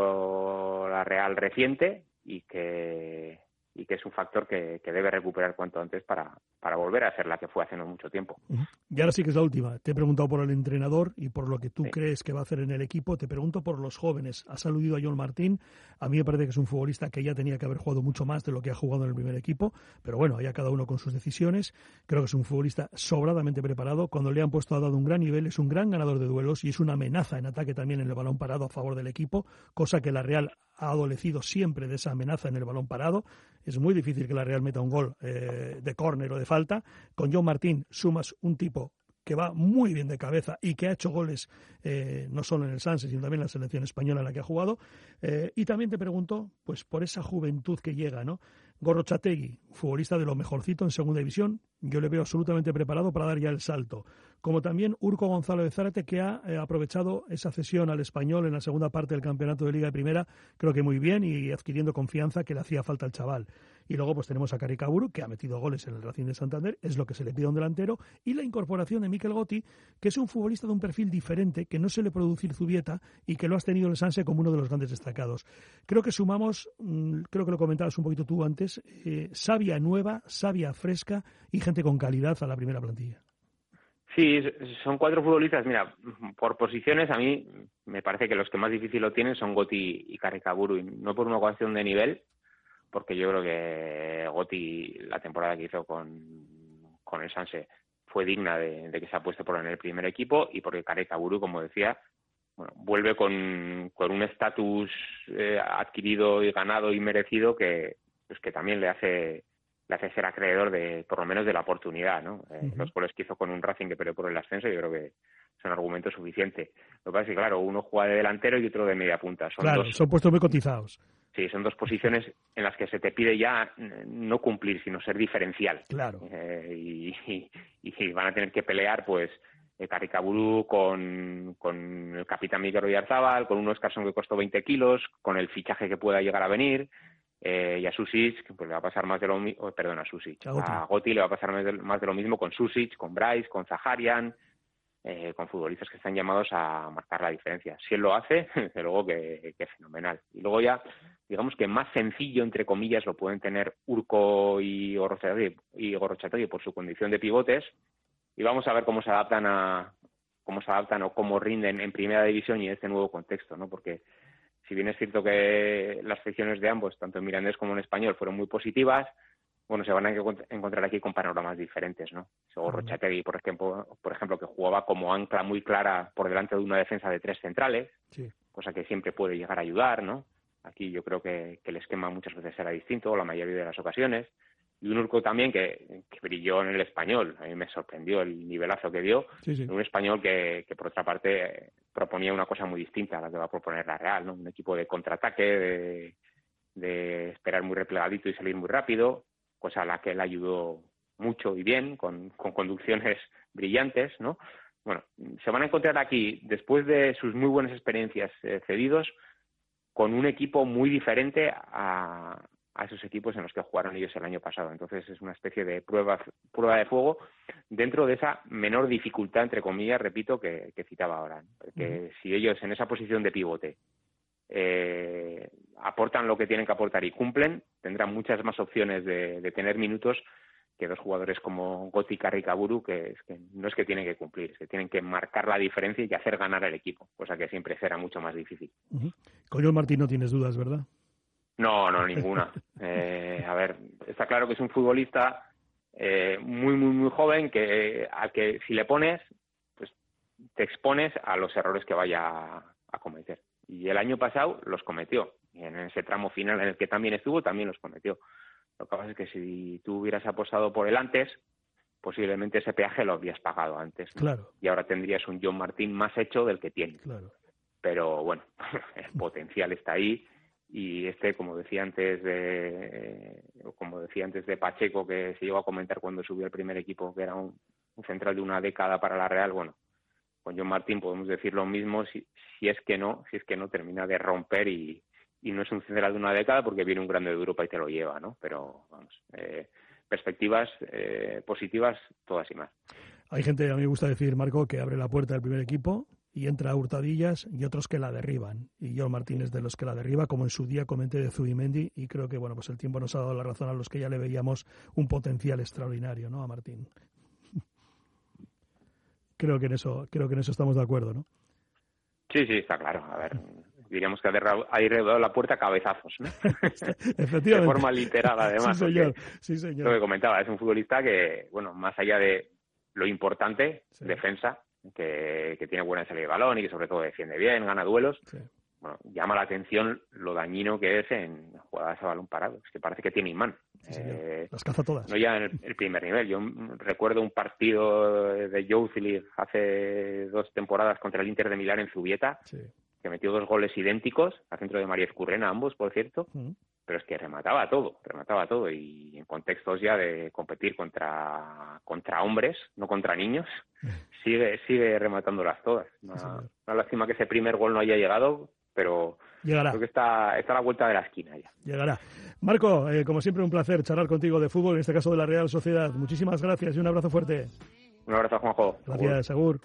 tenido la Real reciente y que... y que es un factor que, que debe recuperar cuanto antes para, para volver a ser la que fue hace no mucho tiempo. Y ahora sí que es la última. Te he preguntado por el entrenador y por lo que tú sí. crees que va a hacer en el equipo. Te pregunto por los jóvenes. Has aludido a John Martín. A mí me parece que es un futbolista que ya tenía que haber jugado mucho más de lo que ha jugado en el primer equipo, pero bueno, allá cada uno con sus decisiones. Creo que es un futbolista sobradamente preparado. Cuando le han puesto ha dado un gran nivel, es un gran ganador de duelos y es una amenaza en ataque también en el balón parado a favor del equipo, cosa que la Real ha adolecido siempre de esa amenaza en el balón parado. Es muy difícil que la Real meta un gol eh, de córner o de falta. Con John Martín sumas un tipo que va muy bien de cabeza y que ha hecho goles eh, no solo en el Sanse, sino también en la selección española en la que ha jugado. Eh, y también te pregunto, pues por esa juventud que llega, ¿no? Gorrotxategi, futbolista de lo mejorcito en segunda división, yo le veo absolutamente preparado para dar ya el salto. Como también Urco Gonzalo de Zárate, que ha eh, aprovechado esa cesión al Español en la segunda parte del campeonato de Liga de Primera, creo que muy bien y adquiriendo confianza que le hacía falta al chaval. Y luego pues tenemos a Caricaburu, que ha metido goles en el Racing de Santander, es lo que se le pide a un delantero, y la incorporación de Mikel Gotti, que es un futbolista de un perfil diferente, que no suele producir Zubieta y que lo has tenido en el Sanse como uno de los grandes destacados. Creo que sumamos, mmm, creo que lo comentabas un poquito tú antes, eh, savia nueva, savia fresca y gente con calidad a la primera plantilla. Sí, son cuatro futbolistas. Mira, por posiciones a mí me parece que los que más difícil lo tienen son Gotti y Caricaburu, y no por una cuestión de nivel, porque yo creo que Gotti, la temporada que hizo con, con el Sanse, fue digna de, de que se apueste por en el primer equipo, y porque Caricaburu, como decía, bueno, vuelve con, con un estatus eh, adquirido y ganado y merecido que, pues que también le hace... le hace ser acreedor de, por lo menos, de la oportunidad, ¿no? Eh, uh-huh. Los goles que hizo con un Racing que peleó por el ascenso, yo creo que son argumentos suficientes. Lo que pasa es que, claro, uno juega de delantero y otro de media punta. Son claro, dos, son puestos muy cotizados. Sí, son dos posiciones en las que se te pide ya no cumplir, sino ser diferencial. Claro. Eh, y, y, y van a tener que pelear, pues, eh, Caricaburu con, con el capitán Mikel Oyarzabal, con un Óscarson que costó veinte kilos, con el fichaje que pueda llegar a venir. Eh, y a Susic, pues le va a pasar más de lo mismo, oh, perdón, a Susic, a, a Gotti le va a pasar más de, más de lo mismo con Susic, con Bryce, con Zaharian, eh, con futbolistas que están llamados a marcar la diferencia. Si él lo hace, desde luego que, que fenomenal. Y luego ya, digamos que más sencillo, entre comillas, lo pueden tener Urco y Gorrotxategi, y Gorrotxategi por su condición de pivotes, y vamos a ver cómo se adaptan a cómo se adaptan o cómo rinden en primera división y en este nuevo contexto, ¿no? Porque si bien es cierto que las selecciones de ambos, tanto en Mirandés como en Español, fueron muy positivas, bueno, se van a encontrar aquí con panoramas diferentes, ¿no? Gorrotxategi, por ejemplo, por ejemplo, que jugaba como ancla muy clara por delante de una defensa de tres centrales, sí. Cosa que siempre puede llegar a ayudar, ¿no? Aquí yo creo que, que el esquema muchas veces era distinto, la mayoría de las ocasiones. Y un Urco también que, que brilló en el Español. A mí me sorprendió el nivelazo que dio. Sí, sí. Un Español que, que, por otra parte, proponía una cosa muy distinta a la que va a proponer la Real, ¿no? Un equipo de contraataque, de, de esperar muy replegadito y salir muy rápido, cosa a la que él ayudó mucho y bien, con, con conducciones brillantes, ¿no? Bueno, se van a encontrar aquí, después de sus muy buenas experiencias eh, cedidos, con un equipo muy diferente a... a a esos equipos en los que jugaron ellos el año pasado. Entonces es una especie de prueba prueba de fuego dentro de esa menor dificultad, entre comillas, repito, que, que citaba ahora. Que uh-huh. si ellos en esa posición de pivote eh, aportan lo que tienen que aportar y cumplen, tendrán muchas más opciones de, de tener minutos que dos jugadores como Goti y Carricaburu, que, es que no es que tienen que cumplir, es que tienen que marcar la diferencia y hacer ganar al equipo, cosa que siempre será mucho más difícil. Uh-huh. Con John Martín no tienes dudas, ¿verdad? No, no, ninguna. eh, a ver, está claro que es un futbolista eh, muy, muy, muy joven, que al que si le pones, pues te expones a los errores que vaya a, a cometer. Y el año pasado los cometió. Y en ese tramo final en el que también estuvo, también los cometió. Lo que pasa es que si tú hubieras apostado por él antes, posiblemente ese peaje lo habrías pagado antes, ¿no? Claro. Y ahora tendrías un John Martín más hecho del que tiene. Claro. Pero bueno, el potencial está ahí. Y este, como decía antes de como decía antes de Pacheco, que se llegó a comentar cuando subió al primer equipo, que era un, un central de una década para la Real, bueno, con John Martín podemos decir lo mismo si, si es que no, si es que no termina de romper y, y no es un central de una década porque viene un grande de Europa y te lo lleva, ¿no? Pero vamos, eh, perspectivas eh, positivas todas y más. Hay gente, a mí me gusta decir, Marco, que abre la puerta del primer equipo y entra a Hurtadillas, y otros que la derriban. Y John Martín es de los que la derriba, como en su día comenté de Zubimendi, y creo que bueno, pues el tiempo nos ha dado la razón a los que ya le veíamos un potencial extraordinario, ¿no? A Martín. Creo que en eso, creo que en eso estamos de acuerdo, ¿no? Sí, sí, está claro. A ver, diríamos que ha derribado la puerta a cabezazos, ¿no? Efectivamente. De forma literal, además. Sí, señor. Sí, señor. Lo que comentaba, es un futbolista que, bueno, más allá de lo importante, sí. defensa, Que, que tiene buena salida de balón y que sobre todo defiende bien, gana duelos, sí. bueno, llama la atención lo dañino que es en jugadas a balón parado. Es que parece que tiene imán. Sí, eh, las caza todas. No ya en el, el primer nivel. Yo recuerdo un partido de Youth League hace dos temporadas contra el Inter de Milán en Zubieta, sí. que metió dos goles idénticos, a centro de María Escurrena, ambos, por cierto. Uh-huh. Pero es que remataba todo, remataba todo, y en contextos ya de competir contra contra hombres, no contra niños, sigue sigue rematándolas todas. Una, sí, una lástima que ese primer gol no haya llegado, pero llegará. Creo que está, está a la vuelta de la esquina ya. Llegará. Marco, eh, como siempre un placer charlar contigo de fútbol, en este caso de la Real Sociedad. Muchísimas gracias y un abrazo fuerte. Un abrazo, Juanjo. Gracias, Agur.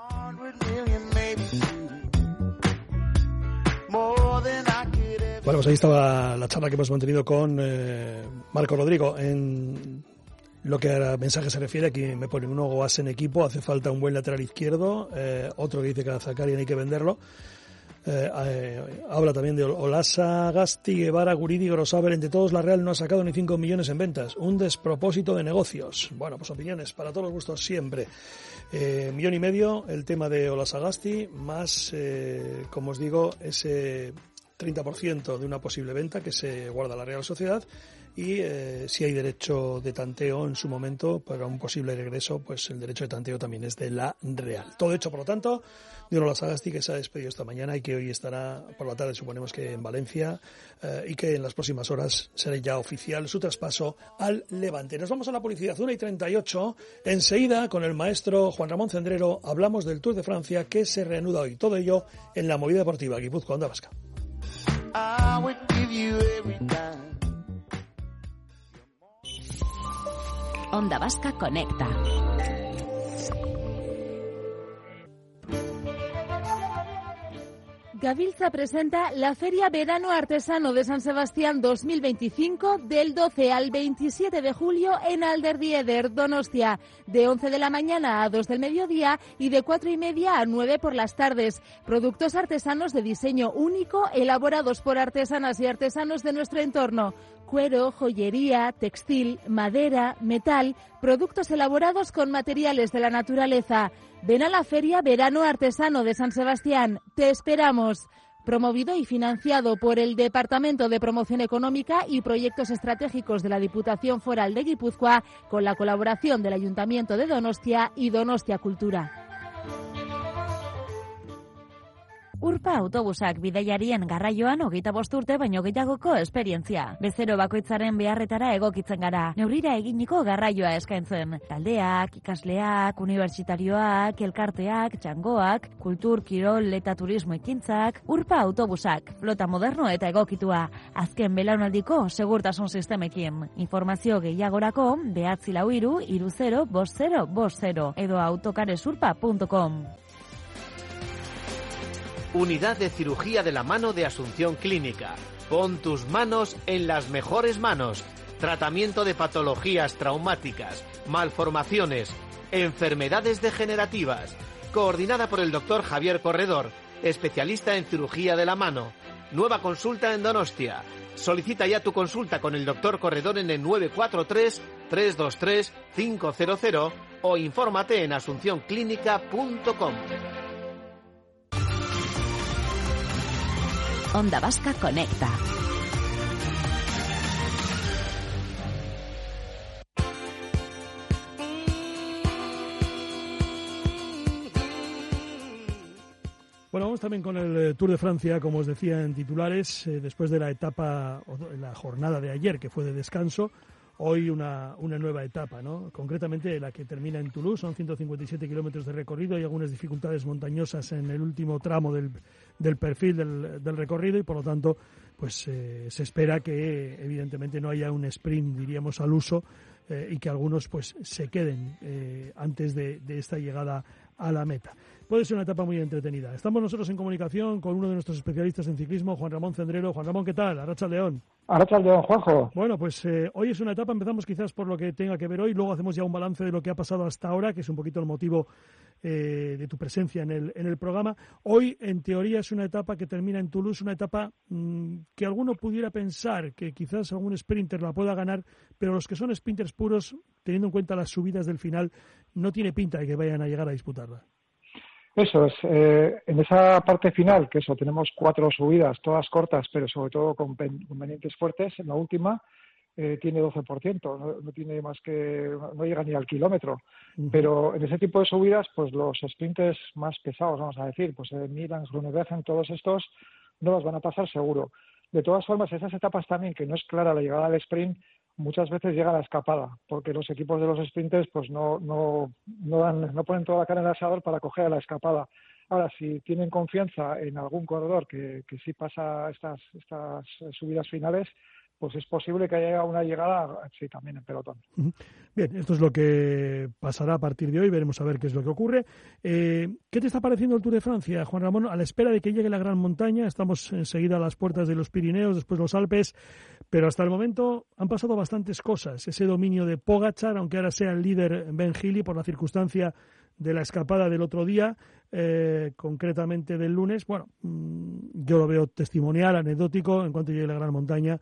Bueno, pues ahí estaba la charla que hemos mantenido con eh, Marco Rodrigo. En lo que a mensaje se refiere, aquí me pone uno Goas en equipo, hace falta un buen lateral izquierdo, eh, otro que dice que a Zakarian hay que venderlo. Eh, eh, habla también de Olasa, Gasti, Guevara, Guridi, Grosaber. Entre todos, la Real no ha sacado ni cinco millones en ventas. Un despropósito de negocios. Bueno, pues opiniones para todos los gustos siempre. Eh, millón y medio el tema de Olasa Gasti, más, eh, como os digo, ese treinta por ciento de una posible venta que se guarda la Real Sociedad, y eh, si hay derecho de tanteo en su momento para un posible regreso, pues el derecho de tanteo también es de la Real. Todo hecho, por lo tanto, de Olasa Sagasti, que se ha despedido esta mañana y que hoy estará por la tarde, suponemos que en Valencia, eh, y que en las próximas horas será ya oficial su traspaso al Levante. Nos vamos a la publicidad, una y treinta y ocho. Enseguida, con el maestro Juan Ramón Cendrero, hablamos del Tour de Francia que se reanuda hoy. Todo ello en la movida deportiva Guipúzcoa, Onda Vasca. Onda Vasca Conecta. Gavilza presenta la Feria Verano Artesano de San Sebastián dos mil veinticinco del doce al veintisiete de julio en Alderdieder, Donostia, de once de la mañana a dos del mediodía y de cuatro y media a nueve por las tardes. Productos artesanos de diseño único elaborados por artesanas y artesanos de nuestro entorno. Cuero, joyería, textil, madera, metal, productos elaborados con materiales de la naturaleza. Ven a la Feria Verano Artesano de San Sebastián. Te esperamos. Promovido y financiado por el Departamento de Promoción Económica y Proyectos Estratégicos de la Diputación Foral de Guipúzcoa, con la colaboración del Ayuntamiento de Donostia y Donostia Cultura. Urpa autobusak bidaiarien garraioan hogeita bost urte baino gehiagoko esperientzia. Bezero bakoitzaren beharretara egokitzen gara. Neurrira eginiko garraioa eskaintzen. Taldeak, ikasleak, unibertsitarioak, elkarteak, txangoak, kultur, kirol eta turismo ekintzak, Urpa autobusak, flota moderno eta egokitua. Azken belaunaldiko segurtasun sistemekin. Informazio gehiagorako behatzi lau hiru hiru zero bost zero bost zero edo autocaresurpa punto com. Unidad de Cirugía de la Mano de Asunción Clínica. Pon tus manos en las mejores manos. Tratamiento de patologías traumáticas, malformaciones, enfermedades degenerativas. Coordinada por el doctor Javier Corredor, especialista en cirugía de la mano. Nueva consulta en Donostia. Solicita ya tu consulta con el doctor Corredor en el nueve cuatro tres, tres dos tres, cinco cero cero o infórmate en asunción clínica punto com. Onda Vasca Conecta. Bueno, vamos también con el Tour de Francia, como os decía en titulares, eh, después de la etapa, o la jornada de ayer, que fue de descanso, hoy una, una nueva etapa, ¿no? Concretamente la que termina en Toulouse, son ciento cincuenta y siete kilómetros de recorrido, hay algunas dificultades montañosas en el último tramo del, del perfil del, del recorrido y por lo tanto pues eh, se espera que evidentemente no haya un sprint, diríamos, al uso eh, y que algunos pues se queden eh, antes de, de esta llegada a la meta. Puede ser una etapa muy entretenida. Estamos nosotros en comunicación con uno de nuestros especialistas en ciclismo, Juan Ramón Cendrero. Juan Ramón, ¿qué tal? Arratsaldeon. Arratsaldeon, Juanjo. Bueno, pues eh, hoy es una etapa, empezamos quizás por lo que tenga que ver hoy, luego hacemos ya un balance de lo que ha pasado hasta ahora, que es un poquito el motivo eh, de tu presencia en el, en el programa. Hoy, en teoría, es una etapa que termina en Toulouse, una etapa mmm, que alguno pudiera pensar que quizás algún sprinter la pueda ganar, pero los que son sprinters puros, teniendo en cuenta las subidas del final, no tiene pinta de que vayan a llegar a disputarla. Eso es, eh, en esa parte final, que eso, tenemos cuatro subidas, todas cortas, pero sobre todo con convenientes fuertes, en la última eh, tiene doce por ciento, no, no tiene más que, no llega ni al kilómetro. Uh-huh. Pero en ese tipo de subidas, pues los sprinters más pesados, vamos a decir, pues eh, Milan, Groenewegen, todos estos, no los van a pasar seguro. De todas formas, esas etapas también, que no es clara la llegada al sprint, muchas veces llega la escapada, porque los equipos de los sprinters pues no no no, dan, no ponen toda la carne en el asador para coger a la escapada. Ahora, si tienen confianza en algún corredor que, que sí pasa estas estas subidas finales, pues es posible que haya una llegada, sí, también en pelotón. Bien, esto es lo que pasará a partir de hoy, veremos a ver qué es lo que ocurre. Eh, ¿Qué te está pareciendo el Tour de Francia, Juan Ramón? A la espera de que llegue la gran montaña, estamos enseguida a las puertas de los Pirineos, después los Alpes, pero hasta el momento han pasado bastantes cosas. Ese dominio de Pogačar, aunque ahora sea el líder Ben Hill por la circunstancia de la escapada del otro día, eh, concretamente del lunes, bueno, yo lo veo testimonial, anecdótico, en cuanto llegue la gran montaña.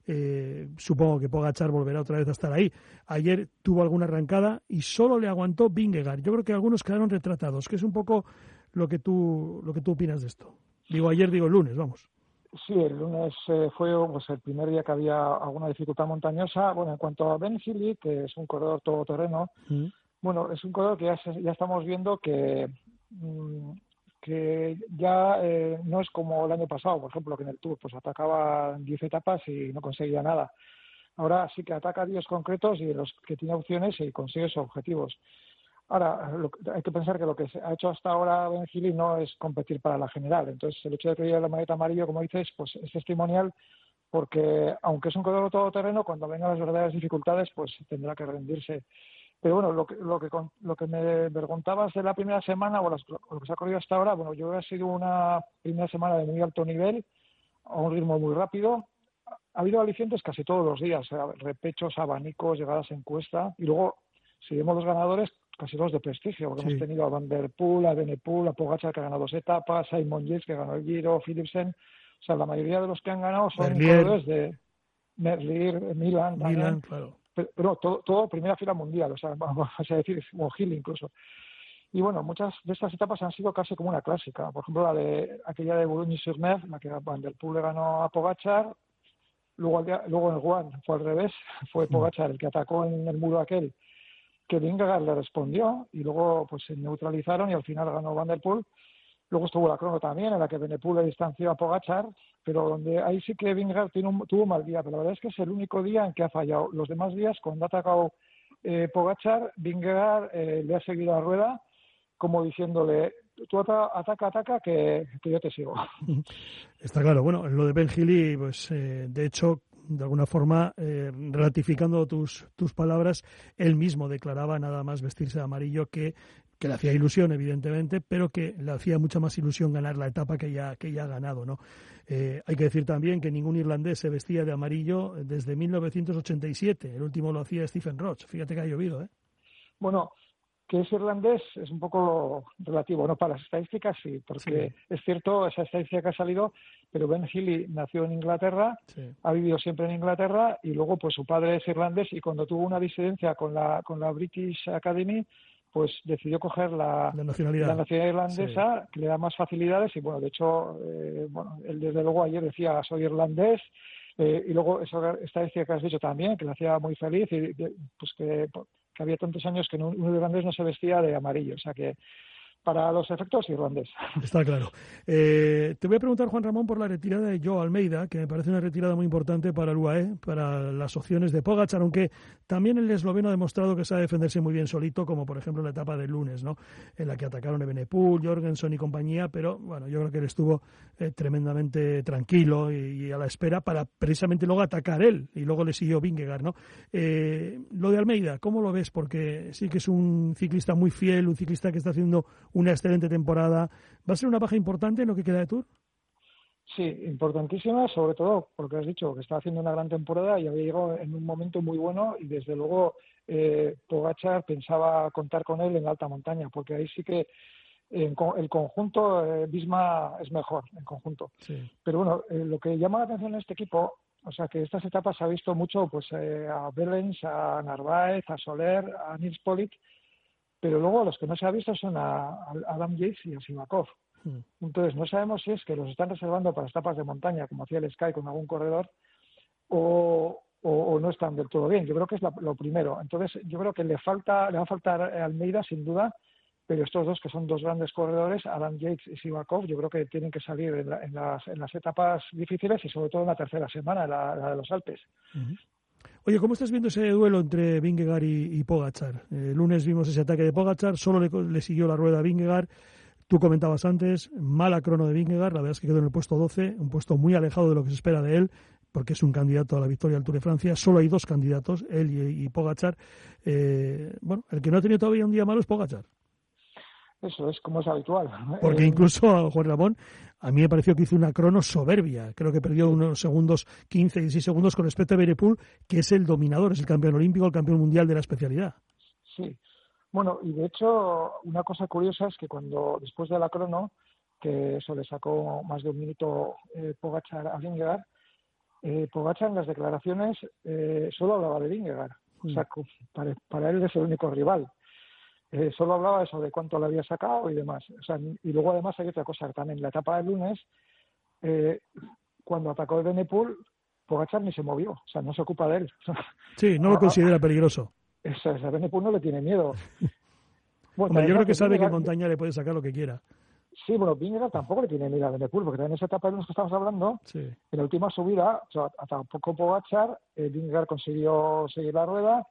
Eh, supongo que Pogačar volverá otra vez a estar ahí. Ayer tuvo alguna arrancada y solo le aguantó Vingegaard. Yo creo que algunos quedaron retratados, que es un poco lo que tú lo que tú opinas de esto. Digo ayer, digo el lunes, vamos. Sí, el lunes eh, fue pues, el primer día que había alguna dificultad montañosa. Bueno, en cuanto a Ben Hill, que es un corredor todoterreno, mm. bueno, es un corredor que ya, se, ya estamos viendo que mmm, que ya eh, no es como el año pasado, por ejemplo, que en el Tour pues atacaba diez etapas y no conseguía nada. Ahora sí que ataca diez concretos y los que tiene opciones y consigue sus objetivos. Ahora, lo, hay que pensar que lo que se ha hecho hasta ahora Ben Hill no es competir para la general. Entonces, el hecho de que lleve la maleta amarillo, como dices, pues es testimonial porque, aunque es un corredor todoterreno, cuando vengan las verdaderas dificultades, pues tendrá que rendirse. Pero bueno, lo que, lo que lo que me preguntabas de la primera semana o las, lo que se ha corrido hasta ahora, bueno, yo creo que ha sido una primera semana de muy alto nivel, a un ritmo muy rápido. Ha habido alicientes casi todos los días, o sea, repechos, abanicos, llegadas en cuesta, y luego, si vemos los ganadores, casi todos de prestigio, porque sí. Hemos tenido a Van der Poel, a Evenepoel, a Pogačar, que ha ganado dos etapas, Simon Yates, que ganó el Giro, Philipsen. O sea, la mayoría de los que han ganado son corredores de Merlier, Milan, Milan, claro. Pero, pero todo, todo primera fila mundial, o sea, vamos a decir, o Gil incluso. Y bueno, muchas de estas etapas han sido casi como una clásica. Por ejemplo, la de aquella de Boulogne-sur-Mer, la que Van der Poel le ganó a Pogačar. Luego, el día, luego en el Juan fue al revés, fue Pogačar el que atacó en el muro aquel, que Vingegaard le respondió y luego pues se neutralizaron y al final ganó Van der Poel. Luego estuvo la crono también, en la que Benepul le distanció a Pogačar, pero donde ahí sí que Vingegaard tiene un, tuvo un mal día, pero la verdad es que es el único día en que ha fallado. Los demás días, cuando ha atacado eh, Pogačar, Vingegaard eh, le ha seguido la rueda, como diciéndole, tú ataca, ataca, que, que yo te sigo. Está claro. Bueno, lo de Ben Healy, pues eh, de hecho, de alguna forma, eh, ratificando tus, tus palabras, él mismo declaraba nada más vestirse de amarillo que, que le hacía ilusión, evidentemente, pero que le hacía mucha más ilusión ganar la etapa que ya, que ya ha ganado, ¿no? Eh, hay que decir también que ningún irlandés se vestía de amarillo desde mil novecientos ochenta y siete. El último lo hacía Stephen Roach. Fíjate que ha llovido, ¿eh? Bueno, que es irlandés es un poco relativo, ¿no? Para las estadísticas sí, porque sí. Es cierto esa estadística que ha salido, pero Ben Healy nació en Inglaterra, sí. Ha vivido siempre en Inglaterra y luego pues su padre es irlandés y cuando tuvo una disidencia con la con la British Academy, pues decidió coger la, la nacionalidad, la nacionalidad irlandesa, sí. Que le da más facilidades y bueno, de hecho, eh, bueno, él desde luego ayer decía soy irlandés. Eh, y luego esa estadística que has dicho también, que le hacía muy feliz y pues que, que había tantos años que un, un irlandés no se vestía de amarillo, o sea que para los efectos irlandés. Está claro. Eh, te voy a preguntar, Juan Ramón, por la retirada de Joao Almeida, que me parece una retirada muy importante para el U A E, para las opciones de Pogačar, aunque también el esloveno ha demostrado que sabe defenderse muy bien solito, como por ejemplo en la etapa del lunes, ¿no? En la que atacaron a Benepul, Jorgenson y compañía, pero bueno, yo creo que él estuvo eh, tremendamente tranquilo y, y a la espera para precisamente luego atacar él, y luego le siguió Vingegaard, ¿no? Eh, lo de Almeida, ¿cómo lo ves? Porque sí que es un ciclista muy fiel, un ciclista que está haciendo una excelente temporada. ¿Va a ser una baja importante en lo que queda de Tour? Sí, importantísima, sobre todo porque has dicho que está haciendo una gran temporada y había llegado en un momento muy bueno y desde luego eh, Pogačar pensaba contar con él en la alta montaña, porque ahí sí que en el conjunto eh, Visma es mejor en conjunto. Sí. Pero bueno, eh, lo que llama la atención en este equipo, o sea que estas etapas se ha visto mucho pues eh, a Bellens, a Narváez, a Soler, a Nils Polic, pero luego a los que no se ha visto son a, a Adam Yates y a Sivakov. Mm. Entonces no sabemos si es que los están reservando para etapas de montaña, como hacía el Sky con algún corredor, o, o, o no están del todo bien. Yo creo que es la, lo primero. Entonces yo creo que le falta le va a faltar a Almeida sin duda, pero estos dos que son dos grandes corredores, Adam Yates y Sivakov, yo creo que tienen que salir en, la, en, las, en las etapas difíciles y sobre todo en la tercera semana, la, la de los Alpes. Uh-huh. Oye, ¿cómo estás viendo ese duelo entre Vingegaard y, y Pogačar? El lunes vimos ese ataque de Pogačar, solo le, le siguió la rueda a Vingegaard. Tú comentabas antes, mala crono de Vingegaard, la verdad es que quedó en el puesto doce, un puesto muy alejado de lo que se espera de él, porque es un candidato a la victoria del Tour de Francia. Solo hay dos candidatos, él y, y Pogačar. Eh, bueno, el que no ha tenido todavía un día malo es Pogačar. Eso es como es habitual. Porque incluso, Juan Ramón, a mí me pareció que hizo una crono soberbia. Creo que perdió unos segundos, quince, dieciséis segundos con respecto a Benepul, que es el dominador, es el campeón olímpico, el campeón mundial de la especialidad. Sí. Bueno, y de hecho, una cosa curiosa es que cuando, después de la crono, que eso le sacó más de un minuto eh, Pogačar a Vingegaard, eh, Pogačar en las declaraciones eh, solo hablaba de Vingegaard. Mm. O sea, para, para él es el único rival. Eh, solo hablaba eso de cuánto le había sacado y demás. O sea, y luego además hay otra cosa también. En la etapa del lunes, eh, cuando atacó el Benepul, Pogačar ni se movió. O sea, no se ocupa de él. Sí, no lo considera peligroso. Eso, a Benepul no le tiene miedo. Bueno, Hombre, yo creo que sabe que en montaña le puede sacar lo que quiera. Sí, bueno, Vingegaard tampoco le tiene miedo a Benepul, porque en esa etapa de los que estamos hablando, sí. En la última subida, o sea, atacó Pogačar, eh, Vingegaard consiguió seguir la rueda,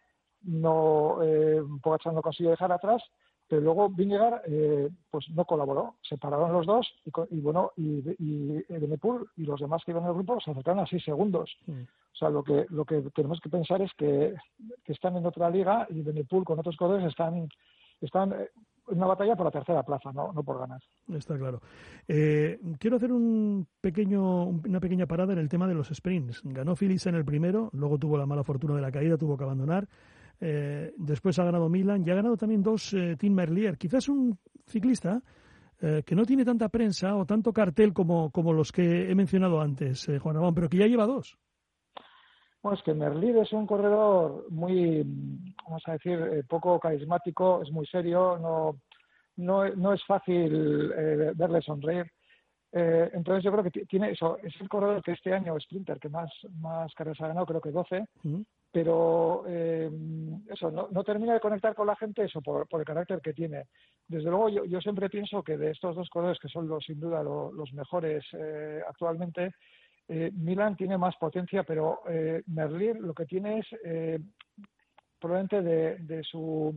no eh, Pogačar no consiguió dejar atrás, pero luego Vingegaard eh, pues no colaboró, se pararon los dos y, y bueno y, y Benepul y los demás que iban en el grupo se acercaron a seis segundos. Mm. O sea, lo que lo que tenemos que pensar es que, que están en otra liga y Benepul con otros corredores están están en una batalla por la tercera plaza, no, no por ganar. Está claro. Eh, quiero hacer un pequeño, una pequeña parada en el tema de los sprints. Ganó Phillips en el primero, luego tuvo la mala fortuna de la caída, tuvo que abandonar. Eh, después ha ganado Milan y ha ganado también dos eh, Tim Merlier. Quizás un ciclista eh, que no tiene tanta prensa o tanto cartel como, como los que he mencionado antes, eh, Juan Ramón, pero que ya lleva dos. Bueno, es que Merlier es un corredor muy, vamos a decir, eh, poco carismático, es muy serio, no, no, no es fácil eh, verle sonreír. Eh, entonces yo creo que t- tiene eso, es el corredor que este año, Sprinter, que más, más carreras ha ganado, creo que doce, mm. pero eh, eso, no, no termina de conectar con la gente, eso, por, por el carácter que tiene. Desde luego, yo, yo siempre pienso que de estos dos corredores, que son los, sin duda lo, los mejores eh, actualmente, eh, Milan tiene más potencia, pero eh, Merlier lo que tiene es, eh, probablemente de, de su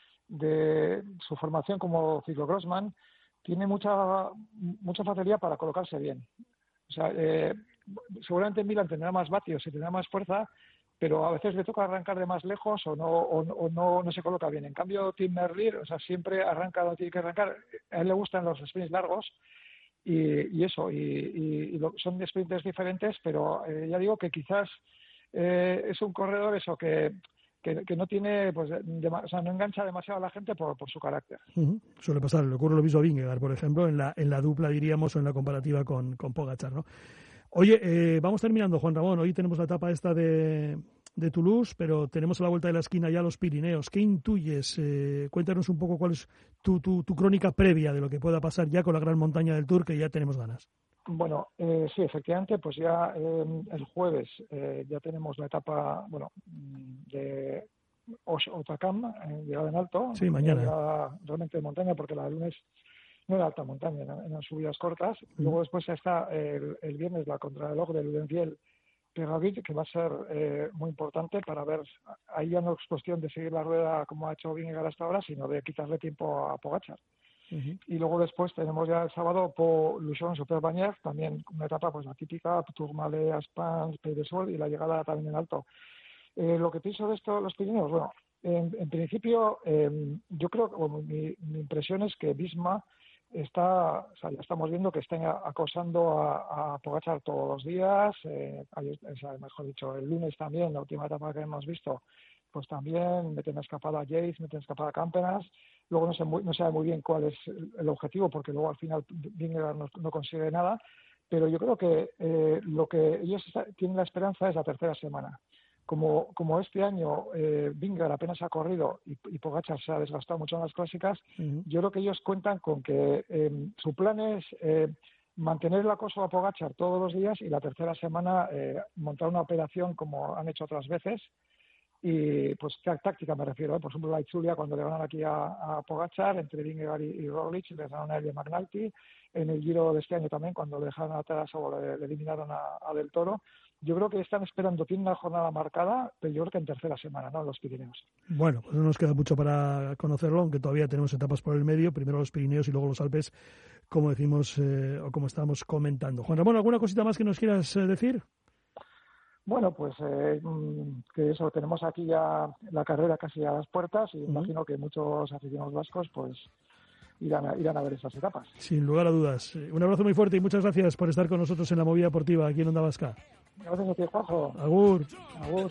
de su formación como ciclocrossman, tiene mucha mucha facilidad para colocarse bien. O sea, eh, seguramente Milan tendrá más vatios y tendrá más fuerza, pero a veces le toca arrancar de más lejos o no o, o no, no se coloca bien. En cambio, Tim Merlier, o sea, siempre arranca donde tiene que arrancar. A él le gustan los sprints largos y, y eso, y, y, y lo, son sprints diferentes, pero eh, ya digo que quizás eh, es un corredor eso que Que, que no tiene, pues, de, o sea, no engancha demasiado a la gente por, por su carácter. Uh-huh. Suele pasar, le ocurre lo mismo a Vingegaard, por ejemplo, en la en la dupla, diríamos, o en la comparativa con, con Pogačar, ¿no? Oye, eh, vamos terminando, Juan Ramón. Hoy tenemos la etapa esta de, de Toulouse, pero tenemos a la vuelta de la esquina ya los Pirineos. ¿Qué intuyes? Eh, cuéntanos un poco cuál es tu, tu, tu crónica previa de lo que pueda pasar ya con la gran montaña del Tour, que ya tenemos ganas. Bueno, eh, sí, efectivamente, pues ya eh, el jueves eh, ya tenemos la etapa, bueno, de Otakam, eh, llegada en alto. Sí, mañana. Llegada realmente de montaña, porque la de lunes no era alta montaña, eran, eran subidas cortas. Mm. Luego después está el, el viernes la contrarreloj del Ludenviel Pegavit, que va a ser eh, muy importante para ver, ahí ya no es cuestión de seguir la rueda como ha hecho Vingegaard hasta ahora, sino de quitarle tiempo a Pogačar. Uh-huh. Y luego después tenemos ya el sábado por Luchon Super Bagnères, también una etapa pues la típica, Tourmalet, Aspans, Pays de Sol y la llegada también en alto. Eh, lo que pienso de esto, los Pirineos, bueno, en, en principio eh, yo creo que bueno, mi, mi impresión es que Visma está, o sea, ya estamos viendo que está acosando a, a Pogačar todos los días, eh, ayer, o sea, mejor dicho, el lunes también, la última etapa que hemos visto, pues también meten escapada a Yates, meten escapada a Campenas. Luego no se muy, no sabe muy bien cuál es el objetivo, porque luego al final Vingegaard no, no consigue nada, pero yo creo que eh, lo que ellos está, tienen la esperanza es la tercera semana. Como, como este año eh, Vingegaard apenas ha corrido y, y Pogačar se ha desgastado mucho en las clásicas, uh-huh. yo creo que ellos cuentan con que eh, su plan es eh, mantener el acoso a Pogačar todos los días y la tercera semana eh, montar una operación como han hecho otras veces. Y pues táctica me refiero, ¿eh? Por ejemplo la Itzulia cuando le ganan aquí a, a Pogačar, entre Vingegaard y, y Roglic, le ganaron a Elie McNulty, en el Giro de este año también cuando le dejaron atrás o le, le eliminaron a, a Del Toro. Yo creo que están esperando, tienen una jornada marcada, pero yo creo que en tercera semana, ¿no? Los Pirineos. Bueno, pues no nos queda mucho para conocerlo, aunque todavía tenemos etapas por el medio, primero los Pirineos y luego los Alpes, como decimos eh, o como estábamos comentando. Juan Ramón, ¿alguna cosita más que nos quieras eh, decir? Bueno, pues eh, que eso, tenemos aquí ya la carrera casi a las puertas y uh-huh. imagino que muchos aficionados vascos pues irán a, irán a ver esas etapas. Sin lugar a dudas. Un abrazo muy fuerte y muchas gracias por estar con nosotros en la movida deportiva aquí en Onda Vasca. Gracias a ti, Juanjo. Agur. Agur.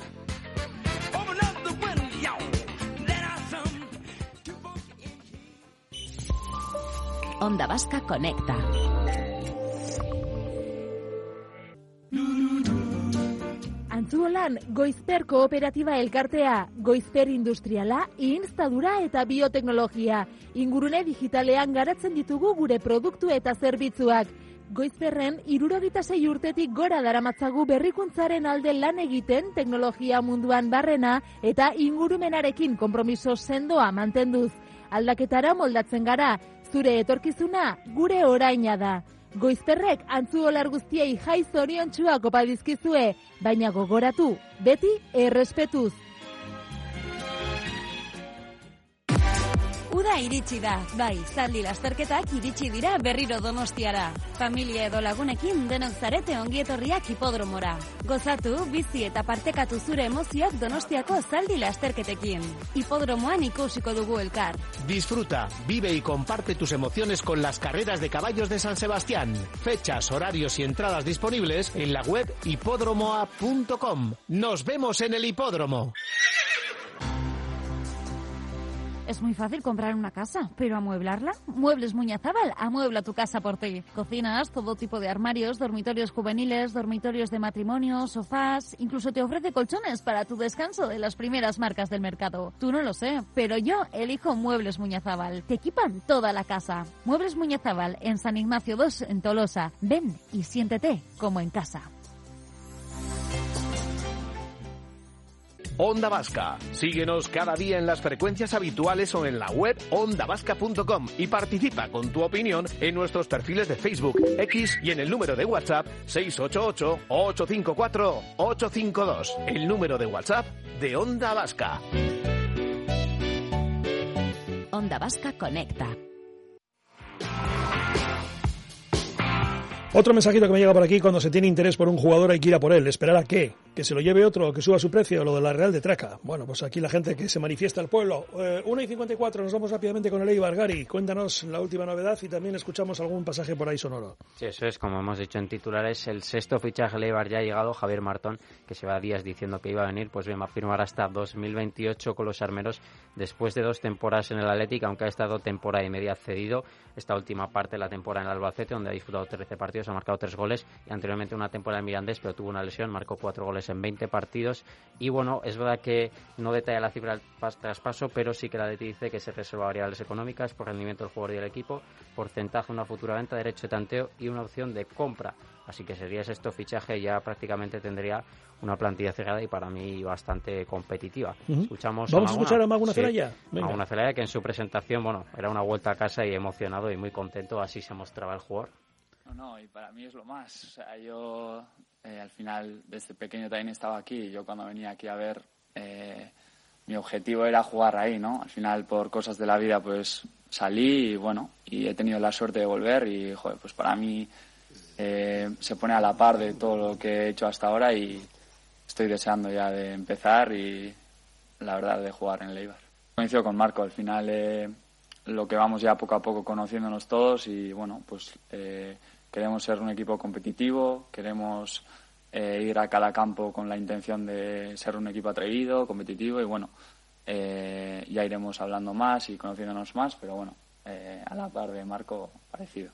Onda Vasca Conecta. Antzuolan, Goizper Kooperatiba Elkartea, Goizper Industriala, Instadura eta Bioteknologia. Ingurune digitalean garatzen ditugu gure produktu eta zerbitzuak. Goizperren hirurogeita sei urtetik gora daramatzagu berrikuntzaren alde lan egiten teknologia munduan barrena eta ingurumenarekin konpromiso sendoa mantenduz. Aldaketara moldatzen gara, zure etorkizuna gure oraina da. Goizperrek antzuolar guztiei jai zoriontsuak opa dizkizue, baina gogoratu, beti errespetuz. Uda iritsi da, bai, zaldi lasterketak iritsi dira berriro Donostiara. Familia edo lagunekin denok zarete ongietorriak hipodromora. Gozatu, bizi eta partekatu zure emozioak Donostiako zaldi lasterketekin. Hipodromoan ikusiko dugu elkar. Disfruta, vive y comparte tus emociones con las carreras de caballos de San Sebastián. Fechas, horarios y entradas disponibles en la web hipodromoa punto com. Nos vemos en el hipódromo. Es muy fácil comprar una casa, pero ¿amueblarla? Muebles Muñazábal amuebla tu casa por ti. Cocinas, todo tipo de armarios, dormitorios juveniles, dormitorios de matrimonio, sofás, incluso te ofrece colchones para tu descanso de las primeras marcas del mercado. Tú no lo sé, pero yo elijo Muebles Muñazábal. Te equipan toda la casa. Muebles Muñazábal en San Ignacio dos en Tolosa. Ven y siéntete como en casa. Onda Vasca. Síguenos cada día en las frecuencias habituales o en la web onda vasca punto com y participa con tu opinión en nuestros perfiles de Facebook, X y en el número de WhatsApp seis ocho ocho, ocho cinco cuatro, ocho cinco dos. El número de WhatsApp de Onda Vasca. Onda Vasca conecta. Otro mensajito que me llega por aquí: cuando se tiene interés por un jugador hay que ir a por él. ¿Esperar a qué? ¿Que se lo lleve otro o que suba su precio? Lo de la Real de Traca. Bueno, pues aquí la gente que se manifiesta al pueblo. Eh, una y cincuenta y cuatro, nos vamos rápidamente con el Eibar. Gary, cuéntanos la última novedad y también escuchamos algún pasaje por ahí sonoro. Sí, eso es, como hemos dicho en titulares, el sexto fichaje del Eibar ya ha llegado. Javier Martón, que lleva días diciendo que iba a venir, pues bien, va a firmar hasta dos mil veintiocho con los armeros después de dos temporadas en el Athletic, aunque ha estado temporada y media cedido. Esta última parte de la temporada en el Albacete, donde ha disputado trece partidos, ha marcado tres goles, y anteriormente una temporada en Mirandés, pero tuvo una lesión, marcó cuatro goles en veinte partidos. Y bueno, es verdad que no detalla la cifra del traspaso, pero sí que la D T dice que se reserva variables económicas por rendimiento del jugador y del equipo, porcentaje de una futura venta, derecho de tanteo y una opción de compra. Así que sería esto fichaje, ya prácticamente tendría una plantilla cerrada y para mí bastante competitiva. Uh-huh. Escuchamos Vamos a, a escuchar a Maguna sí, Celaya. Maguna Celaya, que en su presentación, bueno, era una vuelta a casa y emocionado y muy contento, así se mostraba el jugador. No, no, y para mí es lo más. O sea, yo eh, al final desde pequeño también estaba aquí. Yo cuando venía aquí a ver, eh, mi objetivo era jugar ahí, ¿no? Al final por cosas de la vida pues salí y bueno, y he tenido la suerte de volver y joder, pues para mí eh, se pone a la par de todo lo que he hecho hasta ahora y estoy deseando ya de empezar y la verdad de jugar en el Eibar. Coincido con Marco, al final eh, lo que vamos ya poco a poco conociéndonos todos y bueno, pues eh, queremos ser un equipo competitivo, queremos eh, ir a cada campo con la intención de ser un equipo atrevido, competitivo y bueno, eh, ya iremos hablando más y conociéndonos más, pero bueno, eh, a la par de Marco parecido.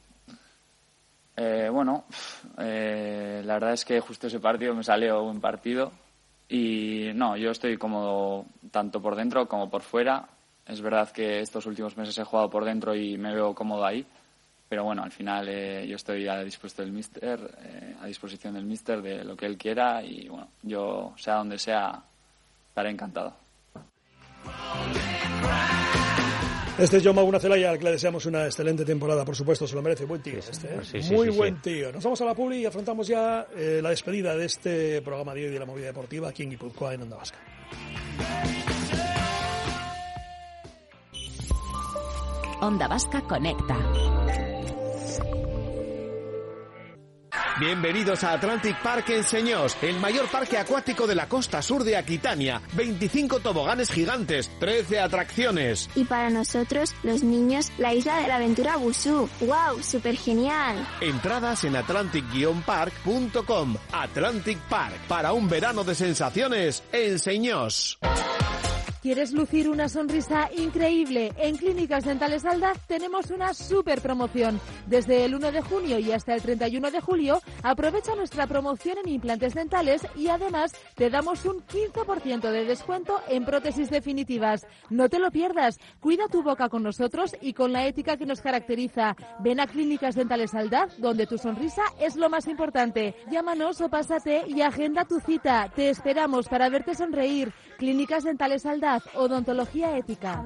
Eh, bueno, eh, la verdad es que justo ese partido me salió un partido y no, yo estoy cómodo tanto por dentro como por fuera. Es verdad que estos últimos meses he jugado por dentro y me veo cómodo ahí, pero bueno, al final eh, yo estoy a dispuesto del míster, eh, a disposición del míster de lo que él quiera y bueno, yo sea donde sea estaré encantado. Este es John Maguna Celaya, al que le deseamos una excelente temporada, por supuesto, se lo merece. Buen tío este, ¿eh? Sí, sí, Muy sí, buen sí. tío. Nos vamos a la publi y afrontamos ya eh, la despedida de este programa de hoy de la movida deportiva aquí en Guipúzcoa, en Onda Vasca. Onda Vasca conecta. Bienvenidos a Atlantic Park en Señós, el mayor parque acuático de la costa sur de Aquitania. veinticinco toboganes gigantes, trece atracciones. Y para nosotros, los niños, la isla de la aventura Busú. ¡Wow! ¡Súper genial! Entradas en atlantic guion park punto com. Atlantic Park, para un verano de sensaciones en Señós. ¿Quieres lucir una sonrisa increíble? En Clínicas Dentales Aldaz tenemos una super promoción. Desde el uno de junio y hasta el treinta y uno de julio, aprovecha nuestra promoción en implantes dentales y además te damos un quince por ciento de descuento en prótesis definitivas. No te lo pierdas. Cuida tu boca con nosotros y con la ética que nos caracteriza. Ven a Clínicas Dentales Aldaz, donde tu sonrisa es lo más importante. Llámanos o pásate y agenda tu cita. Te esperamos para verte sonreír. Clínicas Dentales Aldaz. Odontología ética.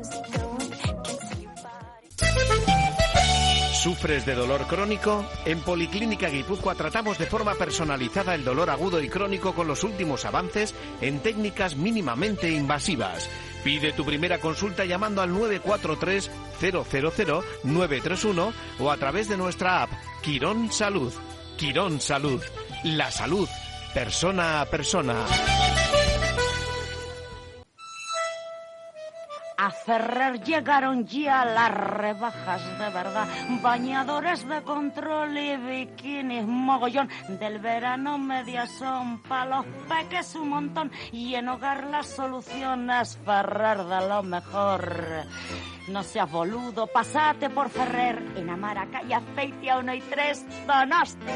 ¿Sufres de dolor crónico? En Policlínica Guipúzcoa tratamos de forma personalizada el dolor agudo y crónico con los últimos avances en técnicas mínimamente invasivas. Pide tu primera consulta llamando al nueve cuatro tres, cero cero cero, nueve tres uno o a través de nuestra app Quirón Salud. Quirón Salud. La salud, persona a persona. A Ferrer llegaron ya las rebajas de verdad, bañadores de control y bikinis mogollón, del verano medias son pa' los peques un montón, y en hogar las soluciones Ferrer de lo mejor. No seas boludo, pasate por Ferrer, en Amara, calle Azpeitia uno y tres, Donosti.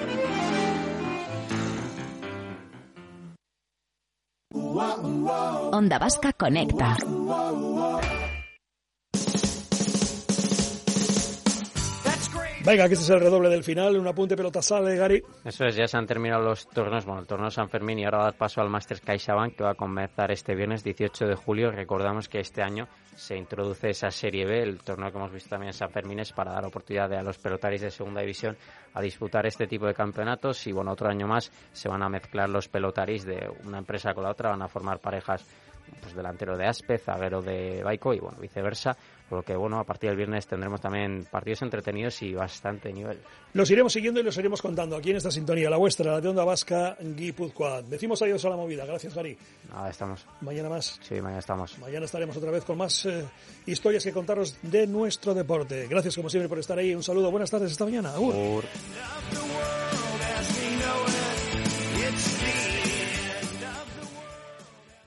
Onda Vasca conecta. Venga, que este es el redoble del final, un apunte pelota sale, Gary. Eso es, ya se han terminado los torneos, bueno, el torneo San Fermín y ahora va a dar paso al Masters CaixaBank que va a comenzar este viernes dieciocho de julio. Recordamos que este año se introduce esa Serie B, el torneo que hemos visto también en San Fermín, es para dar oportunidad a los pelotaris de segunda división a disputar este tipo de campeonatos y bueno, otro año más se van a mezclar los pelotaris de una empresa con la otra, van a formar parejas, pues delantero de Aspe, zaguero de Baico y bueno, viceversa, por lo que bueno, a partir del viernes tendremos también partidos entretenidos y bastante nivel. Los iremos siguiendo y los iremos contando aquí en esta sintonía, la vuestra, la de Onda Vasca, Guipúzcoa. Decimos adiós a la movida, gracias Gary. Nada, estamos. Mañana más. Sí, mañana estamos. Mañana estaremos otra vez con más eh, historias que contaros de nuestro deporte. Gracias como siempre por estar ahí, un saludo, buenas tardes, hasta mañana. Agur. Agur.